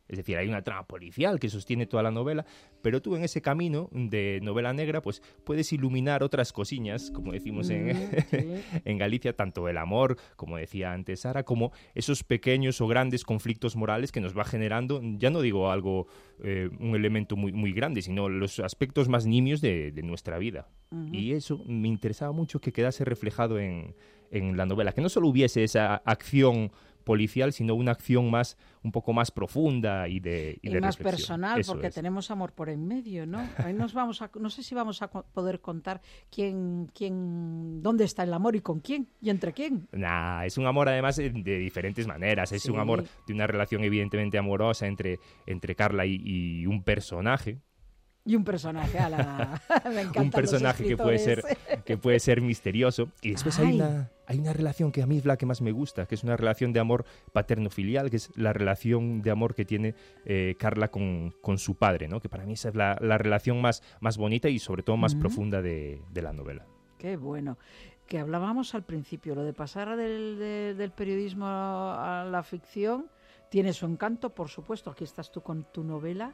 Es decir, hay una trama policial que sostiene toda la novela, pero tú en ese camino de novela negra pues puedes iluminar otras cosiñas, como decimos en, mm, sí. en Galicia, tanto el amor, como decía antes Sara, como esos pequeños o grandes conflictos morales que nos va generando, ya no digo algo, eh, un elemento muy, muy grande, sino los aspectos más nimios de, de nuestra vida. Uh-huh. Y eso me interesaba mucho que quedase reflejado en, en la novela, que no solo hubiese esa acción policial, sino una acción más, un poco más profunda y de y, y de más reflexión. Personal, Eso porque es. Tenemos amor por en medio, ¿no? Ahí nos vamos a, no sé si vamos a poder contar quién, quién, dónde está el amor y con quién y entre quién. Nah, es un amor además de diferentes maneras. Es sí. un amor de una relación evidentemente amorosa entre, entre Carla y, y un personaje. Y un personaje, a la... me encantan un personaje los que puede ser que puede ser misterioso. Y después hay una, hay una relación que a mí es la que más me gusta, que es una relación de amor paterno-filial, que es la relación de amor que tiene eh, Carla con, con su padre, ¿no? Que para mí esa es la, la relación más, más bonita y sobre todo más uh-huh. profunda de, de la novela. Qué bueno. Que hablábamos al principio, lo de pasar del, de, del periodismo a la ficción tiene su encanto, por supuesto. Aquí estás tú con tu novela.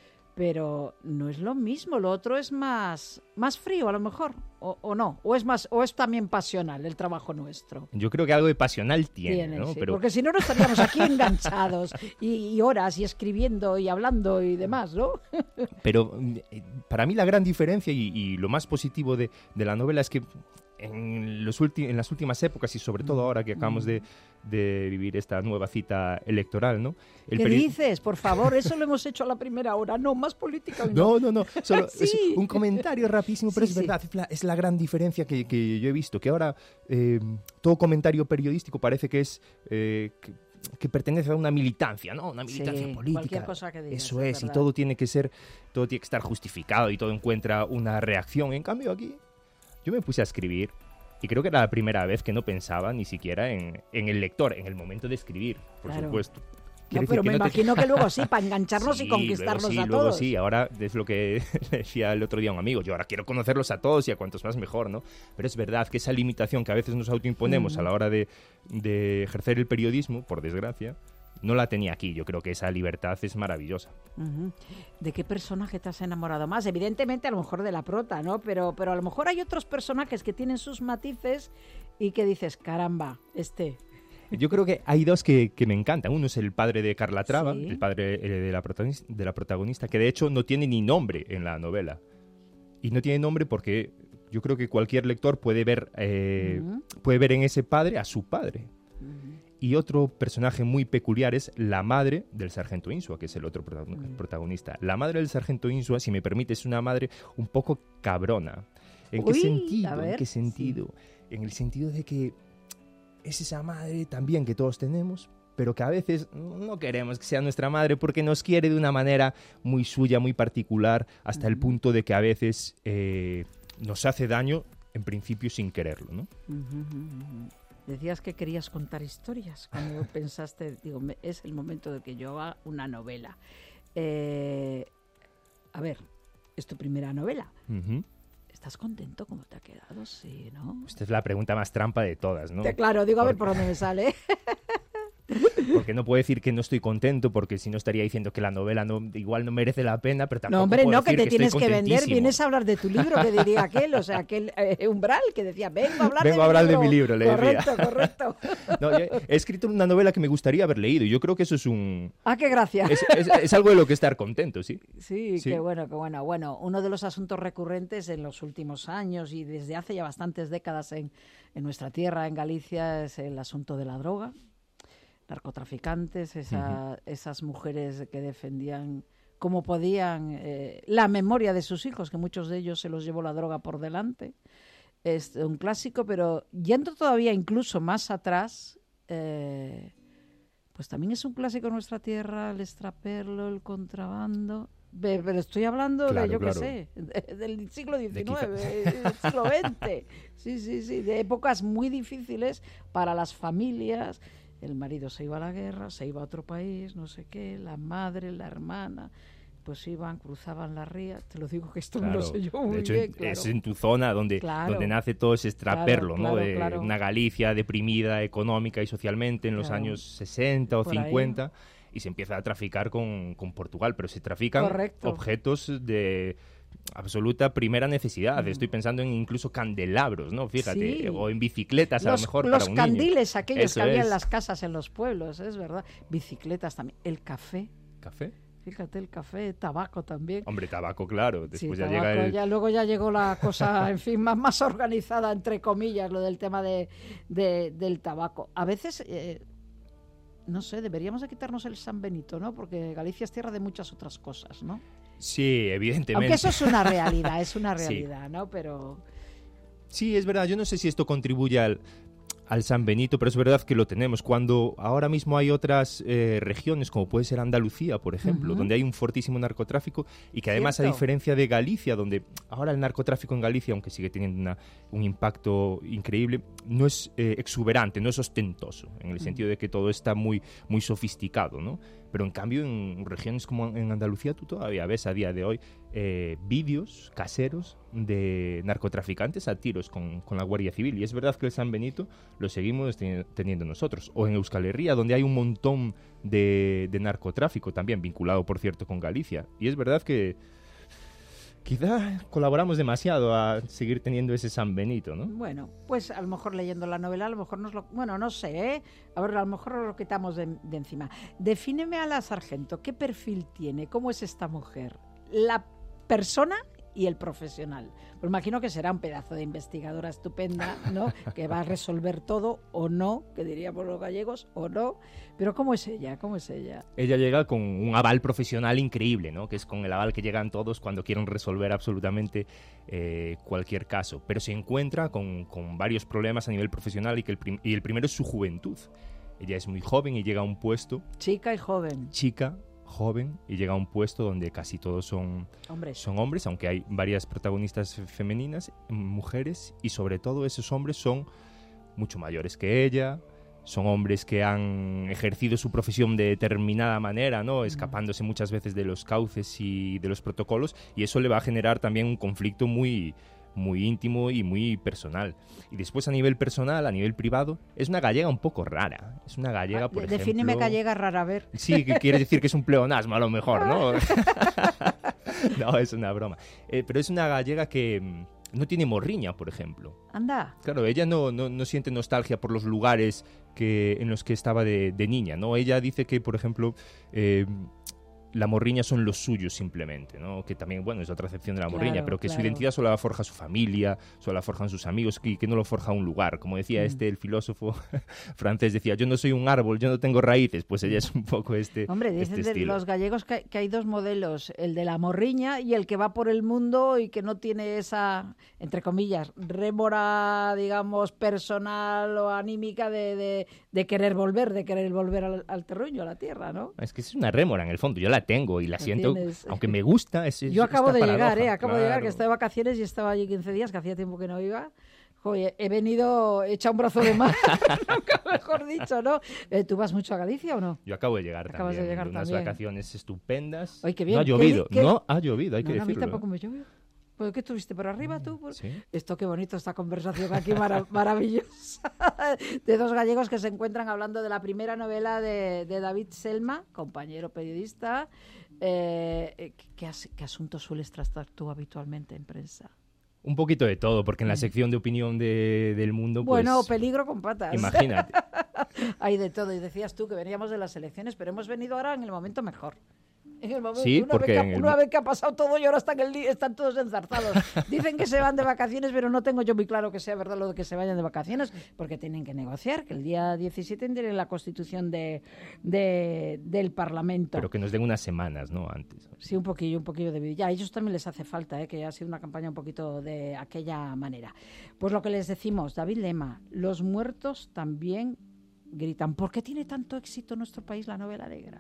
Pero no es lo mismo, lo otro es más, más frío a lo mejor, o, o no, o es más, o es también pasional el trabajo nuestro. Yo creo que algo de pasional tiene, tiene ¿no? Sí, Pero... porque si no, no estaríamos aquí enganchados y, y horas y escribiendo y hablando y demás, ¿no? Pero para mí la gran diferencia y, y lo más positivo de, de la novela es que en, los ulti- en las últimas épocas y sobre todo ahora que acabamos de, de vivir esta nueva cita electoral, ¿no? El ¿Qué peri- dices? Por favor, eso lo hemos hecho a la primera hora. No, más política. No, no, no. Solo sí. es un comentario rapidísimo, pero sí, es verdad. sí. Es, la, es la gran diferencia que, que yo he visto, que ahora eh, todo comentario periodístico parece que es... Eh, que, que pertenece a una militancia, ¿no? Una militancia sí, política. Cualquier cosa que digas, Eso es, es, y todo tiene que ser, todo tiene que estar justificado y todo encuentra una reacción. En cambio aquí, yo me puse a escribir y creo que era la primera vez que no pensaba ni siquiera en, en el lector, en el momento de escribir, por claro. supuesto. No, pero me no imagino te... que luego sí, para engancharnos sí, y conquistarlos luego sí, a luego todos. Sí, ahora es lo que decía el otro día un amigo, yo ahora quiero conocerlos a todos y a cuantos más mejor, ¿no? Pero es verdad que esa limitación que a veces nos autoimponemos uh-huh. a la hora de, de ejercer el periodismo, por desgracia, no la tenía aquí. Yo creo que esa libertad es maravillosa. Uh-huh. ¿De qué personaje te has enamorado más? Evidentemente, a lo mejor de la prota, ¿no? Pero, pero a lo mejor hay otros personajes que tienen sus matices y que dices, caramba, este... Yo creo que hay dos que, que me encantan. Uno es el padre de Carla Traba, sí. el padre eh, de, la protagonista, de la protagonista, que de hecho no tiene ni nombre en la novela. Y no tiene nombre porque yo creo que cualquier lector puede ver, eh, uh-huh. puede ver en ese padre a su padre. Uh-huh. Y otro personaje muy peculiar es la madre del sargento Insua, que es el otro protagonista. La madre del sargento Insua, si me permite, es una madre un poco cabrona. ¿En Uy, qué sentido? ver, ¿En qué sentido? Sí. En el sentido de que es esa madre también que todos tenemos, pero que a veces no queremos que sea nuestra madre porque nos quiere de una manera muy suya, muy particular, hasta uh-huh. el punto de que a veces eh, nos hace daño, en principio, sin quererlo, ¿no? Uh-huh, uh-huh. Decías que querías contar historias. Cuando pensaste, digo, es el momento de que yo haga una novela. Eh, a ver, es tu primera novela. Uh-huh. ¿Estás contento cómo te ha quedado? Sí, ¿no? Esta es la pregunta más trampa de todas, ¿no? Claro, digo, a ver por dónde me sale. Porque no puedo decir que no estoy contento, porque si no estaría diciendo que la novela no, igual no merece la pena, pero tampoco No, hombre, puedo no, que decir te que tienes estoy que vender, vienes a hablar de tu libro, que diría aquel, o sea, aquel eh, umbral que decía, vengo a hablar, vengo de, a hablar mi de mi libro, le correcto, decía. Correcto, no, yo he escrito una novela que me gustaría haber leído, y yo creo que eso es un... Ah, qué gracia. Es, es, es algo de lo que estar contento, ¿sí? Sí, sí, qué bueno, qué bueno. Bueno, uno de los asuntos recurrentes en los últimos años y desde hace ya bastantes décadas en, en nuestra tierra, en Galicia, es el asunto de la droga. Narcotraficantes, esa, uh-huh. esas mujeres que defendían como podían eh, la memoria de sus hijos, que muchos de ellos se los llevó la droga por delante. Es un clásico, pero yendo todavía incluso más atrás, eh, pues también es un clásico en nuestra tierra, el extraperlo, el contrabando. Pero estoy hablando claro, de, yo claro. qué sé, de, del siglo diecinueve, del siglo veinte. Sí, sí, sí, de épocas muy difíciles para las familias. El marido se iba a la guerra, se iba a otro país, no sé qué, la madre, la hermana, pues iban, cruzaban la ría. Te lo digo que esto claro. no lo sé yo muy de hecho, bien, claro. es en tu zona donde, claro. donde nace todo ese extraperlo, claro, ¿no? claro, de claro. una Galicia deprimida económica y socialmente en los claro. años sesenta o Por cincuenta. ahí. y se empieza a traficar con, con Portugal, pero se trafican Correcto. objetos de absoluta primera necesidad. Mm. Estoy pensando en incluso candelabros, ¿no? Fíjate, sí. o en bicicletas los, a lo mejor los para un candiles, niño. aquellos Eso que había es. en las casas, en los pueblos, es verdad. Bicicletas también. El café. ¿Café? Fíjate, el café, tabaco también. Hombre, tabaco, claro. Después sí, ya tabaco, llega el... ya, luego ya llegó la cosa, en fin, más, más organizada, entre comillas, lo del tema de, de, del tabaco. A veces, eh, no sé, deberíamos de quitarnos el San Benito, ¿no? Porque Galicia es tierra de muchas otras cosas, ¿no? Sí, evidentemente. Aunque eso es una realidad, es una realidad, sí. ¿no? Pero... Sí, es verdad. Yo no sé si esto contribuye al... al San Benito, pero es verdad que lo tenemos. Cuando ahora mismo hay otras eh, regiones, como puede ser Andalucía, por ejemplo, uh-huh. donde hay un fortísimo narcotráfico y que además, ¿cierto? A diferencia de Galicia, donde ahora el narcotráfico en Galicia, aunque sigue teniendo una, un impacto increíble, no es eh, exuberante, no es ostentoso, en el uh-huh. sentido de que todo está muy, muy sofisticado, ¿no? Pero en cambio en regiones como en Andalucía tú todavía ves a día de hoy eh, vídeos caseros de narcotraficantes a tiros con, con la Guardia Civil. Y es verdad que el San Benito lo seguimos ten, teniendo nosotros. O en Euskal Herria, donde hay un montón de, de narcotráfico también, vinculado por cierto con Galicia. Y es verdad que quizá colaboramos demasiado a seguir teniendo ese San Benito, ¿no? Bueno, pues a lo mejor leyendo la novela, a lo mejor nos lo... Bueno, no sé, ¿eh? A ver, a lo mejor lo quitamos de, de encima. Defíneme a la sargento, ¿qué perfil tiene? ¿Cómo es esta mujer? La persona y el profesional. Pues imagino que será un pedazo de investigadora estupenda, ¿no? Que va a resolver todo, o no, que diríamos los gallegos, o no. Pero ¿cómo es ella? ¿Cómo es ella? Ella llega con un aval profesional increíble, ¿no? Que es con el aval que llegan todos cuando quieren resolver absolutamente eh, cualquier caso. Pero se encuentra con, con varios problemas a nivel profesional y, que el prim- y el primero es su juventud. Ella es muy joven y llega a un puesto... Chica y joven. Chica, joven, y llega a un puesto donde casi todos son hombres. son hombres, aunque hay varias protagonistas femeninas, mujeres, y sobre todo esos hombres son mucho mayores que ella, son hombres que han ejercido su profesión de determinada manera, ¿no? Escapándose muchas veces de los cauces y de los protocolos, y eso le va a generar también un conflicto muy... muy íntimo y muy personal. Y después a nivel personal, a nivel privado, es una gallega un poco rara. Es una gallega, por ejemplo... Defíneme gallega rara, a ver. Sí, que quiere decir que es un pleonasmo a lo mejor, ¿no? No, es una broma. Eh, pero es una gallega que mm, no tiene morriña, por ejemplo. Anda. Claro, ella no, no, no siente nostalgia por los lugares que, en los que estaba de, de niña, ¿no? Ella dice que, por ejemplo... Eh, la morriña son los suyos simplemente, ¿no? Que también, bueno, es otra acepción de la morriña, claro, pero que claro. su identidad solo la forja su familia, solo la forjan sus amigos, y que no lo forja un lugar. Como decía mm. este, el filósofo francés, decía, yo no soy un árbol, yo no tengo raíces, pues ella es un poco este Hombre, dicen este de los gallegos que, que hay dos modelos, el de la morriña y el que va por el mundo y que no tiene esa, entre comillas, rémora, digamos, personal o anímica de, de, de querer volver, de querer volver al, al terruño, a la tierra, ¿no? Es que es una rémora en el fondo, yo la tengo y la siento, tienes. Aunque me gusta. Es, es, yo acabo de paradoja, llegar, ¿eh? Acabo claro. de llegar, que estoy de vacaciones y estaba allí quince días, que hacía tiempo que no iba. Joder, he venido hecha un brazo de mar, nunca mejor dicho, ¿no? Eh, ¿Tú vas mucho a Galicia o no? Yo acabo de llegar Acabas también, de llegar unas también. vacaciones estupendas. Oye, qué bien. No ha llovido, ¿Qué, qué? no ha llovido, hay no, que no, decirlo. A mí tampoco me llovió. ¿Por qué estuviste por arriba tú? Por... Sí. Esto qué bonito, esta conversación aquí marav- maravillosa de dos gallegos que se encuentran hablando de la primera novela de, de David Selma, compañero periodista. Eh, ¿qué, as- ¿Qué asuntos sueles tratar tú habitualmente en prensa? Un poquito de todo, porque en la sección de opinión de, del Mundo, pues... Bueno, peligro con patas. Imagínate. Hay de todo. Y decías tú que veníamos de las elecciones, pero hemos venido ahora en el momento mejor. En el momento, Sí, una, porque vez que, en el... una vez que ha pasado todo y ahora están, el li- están todos enzarzados. Dicen que se van de vacaciones, pero no tengo yo muy claro que sea verdad lo de que se vayan de vacaciones, porque tienen que negociar, que el día diecisiete tienen la constitución de, de, del Parlamento. Pero que nos den unas semanas, ¿¿no? Antes. Sí, un poquillo, un poquillo de vida. Ya, a ellos también les hace falta, ¿eh? Que ha sido una campaña un poquito de aquella manera. Pues lo que les decimos, David Lema, los muertos también gritan. ¿Por qué tiene tanto éxito en nuestro país la novela negra?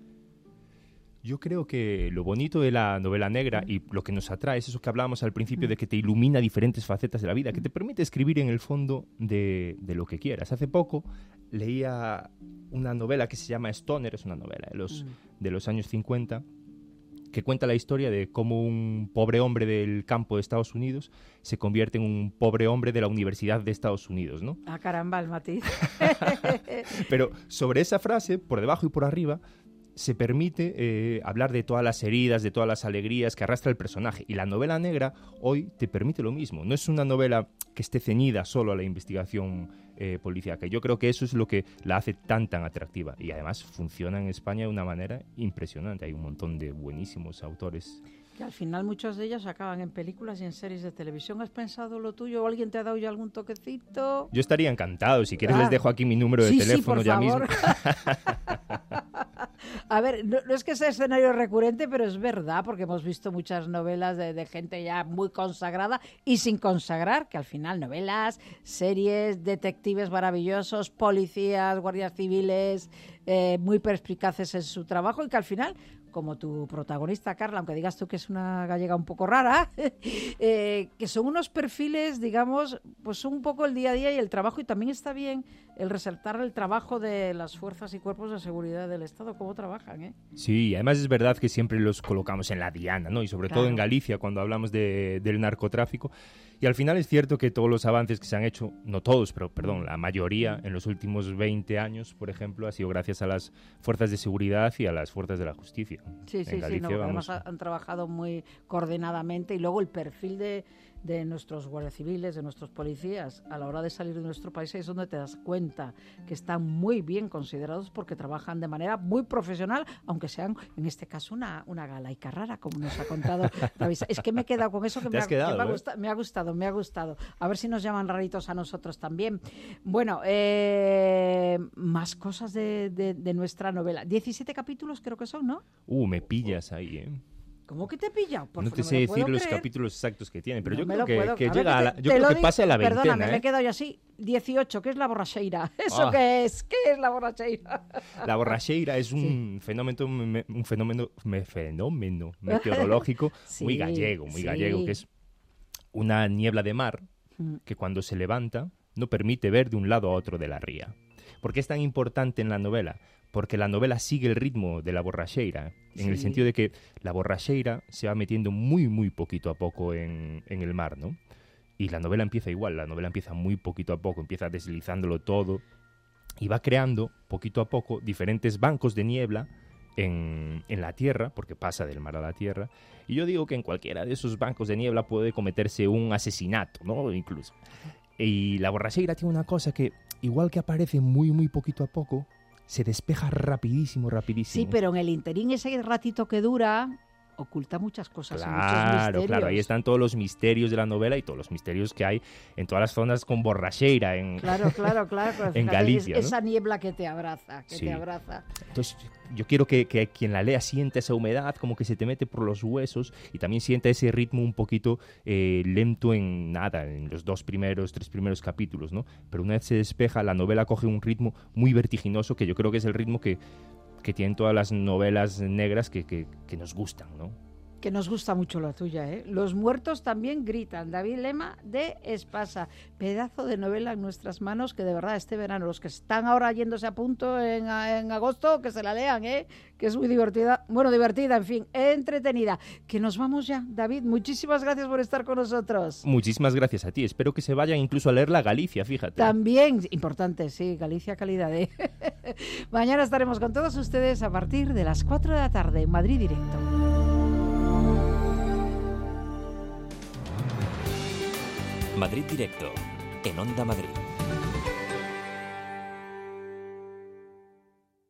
Yo creo que lo bonito de la novela negra y lo que nos atrae es eso que hablábamos al principio, de que te ilumina diferentes facetas de la vida, que te permite escribir en el fondo de, de lo que quieras. Hace poco leía una novela que se llama Stoner, es una novela de los, de los años cincuenta, que cuenta la historia de cómo un pobre hombre del campo de Estados Unidos se convierte en un pobre hombre de la Universidad de Estados Unidos, ¿no? Ah, caramba, el matiz. Pero sobre esa frase, por debajo y por arriba, se permite eh, hablar de todas las heridas, de todas las alegrías que arrastra el personaje. Y la novela negra hoy te permite lo mismo. No es una novela que esté ceñida solo a la investigación eh, policíaca. Yo creo que eso es lo que la hace tan, tan atractiva. Y además funciona en España de una manera impresionante. Hay un montón de buenísimos autores. Que al final muchos de ellos acaban en películas y en series de televisión. ¿Has pensado lo tuyo o alguien te ha dado ya algún toquecito? Yo estaría encantado. Si quieres ah. les dejo aquí mi número de sí, teléfono sí, por ya favor. mismo. A ver, no, no es que sea escenario recurrente, pero es verdad, porque hemos visto muchas novelas de, de gente ya muy consagrada y sin consagrar, que al final novelas, series, detectives maravillosos, policías, guardias civiles, eh, muy perspicaces en su trabajo y que al final, como tu protagonista, Carla, aunque digas tú que es una gallega un poco rara, eh, que son unos perfiles, digamos, pues un poco el día a día y el trabajo, y también está bien el resaltar el trabajo de las fuerzas y cuerpos de seguridad del Estado, cómo trabajan, ¿eh? Sí, además es verdad que siempre los colocamos en la diana, ¿no? Y sobre Claro. todo en Galicia, cuando hablamos de, del narcotráfico. Y al final es cierto que todos los avances que se han hecho, no todos, pero perdón, la mayoría en los últimos veinte años, por ejemplo, ha sido gracias a las fuerzas de seguridad y a las fuerzas de la justicia. Sí, En sí, sí, Galicia, no, vamos, además han trabajado muy coordinadamente y luego el perfil de, de nuestros guardias civiles, de nuestros policías, a la hora de salir de nuestro país es donde te das cuenta que están muy bien considerados porque trabajan de manera muy profesional, aunque sean, en este caso, una, una galaica rara, como nos ha contado Ravisa. Es que me he quedado con eso que, Te me has ha, quedado, que me, ha ¿eh? gustado, me ha gustado, me ha gustado. A ver si nos llaman raritos a nosotros también. Bueno, eh, más cosas de, de, de nuestra novela. diecisiete capítulos creo que son, ¿no? Uh, me pillas ahí, ¿eh? ¿Cómo que te he pillado? Por no favor, te no sé me lo decir puedo los creer. capítulos exactos que tiene, pero No yo me creo lo que, puedo- que a ver, llega a la, te- yo te creo lo que digo- pase a la Perdóname, veintena, me he ¿eh? quedado yo así. dieciocho, ¿qué es la borracheira? ¿Eso Ah. qué es? ¿Qué es la borracheira? La borracheira es un fenómeno, me- un fenómeno, me- fenómeno meteorológico Sí, muy gallego, muy sí. gallego, que es una niebla de mar Mm. que cuando se levanta no permite ver de un lado a otro de la ría. ¿Por qué es tan importante en la novela? Porque la novela sigue el ritmo de la borracheira, en el Sí. sentido de que la borracheira se va metiendo muy, muy poquito a poco en, en el mar, ¿no? Y la novela empieza igual, la novela empieza muy poquito a poco, empieza deslizándolo todo y va creando poquito a poco diferentes bancos de niebla en, en la tierra, porque pasa del mar a la tierra. Y yo digo que en cualquiera de esos bancos de niebla puede cometerse un asesinato, ¿no? Incluso. Y la borracheira tiene una cosa que, igual que aparece muy, muy poquito a poco, se despeja rapidísimo, rapidísimo. Sí, pero en el interín ese ratito que dura oculta muchas cosas y muchos Claro, misterios. claro, ahí están todos los misterios de la novela y todos los misterios que hay en todas las zonas con borracheira en, Claro, claro, claro. pero en fíjate, Galicia, es- ¿no? Esa niebla que te abraza, que Sí. te abraza. Entonces, yo quiero que, que quien la lea sienta esa humedad, como que se te mete por los huesos y también sienta ese ritmo un poquito eh, lento en nada, en los dos primeros, tres primeros capítulos, ¿no? Pero una vez se despeja, la novela coge un ritmo muy vertiginoso que yo creo que es el ritmo que, que tienen todas las novelas negras que, que, que nos gustan, ¿no? Que nos gusta mucho la tuya, ¿eh? Los muertos también gritan. David Lema de Espasa. Pedazo de novela en nuestras manos que de verdad este verano, los que están ahora yéndose a punto en, en agosto, que se la lean, ¿eh? Que es muy divertida. Bueno, divertida, en fin, entretenida. Que nos vamos ya. David, muchísimas gracias por estar con nosotros. Muchísimas gracias a ti. Espero que se vayan incluso a leer la Galicia, fíjate. También, importante, sí, Galicia calidad, ¿eh? Mañana estaremos con todos ustedes a partir de las cuatro de la tarde en Madrid Directo. Madrid Directo, en Onda Madrid.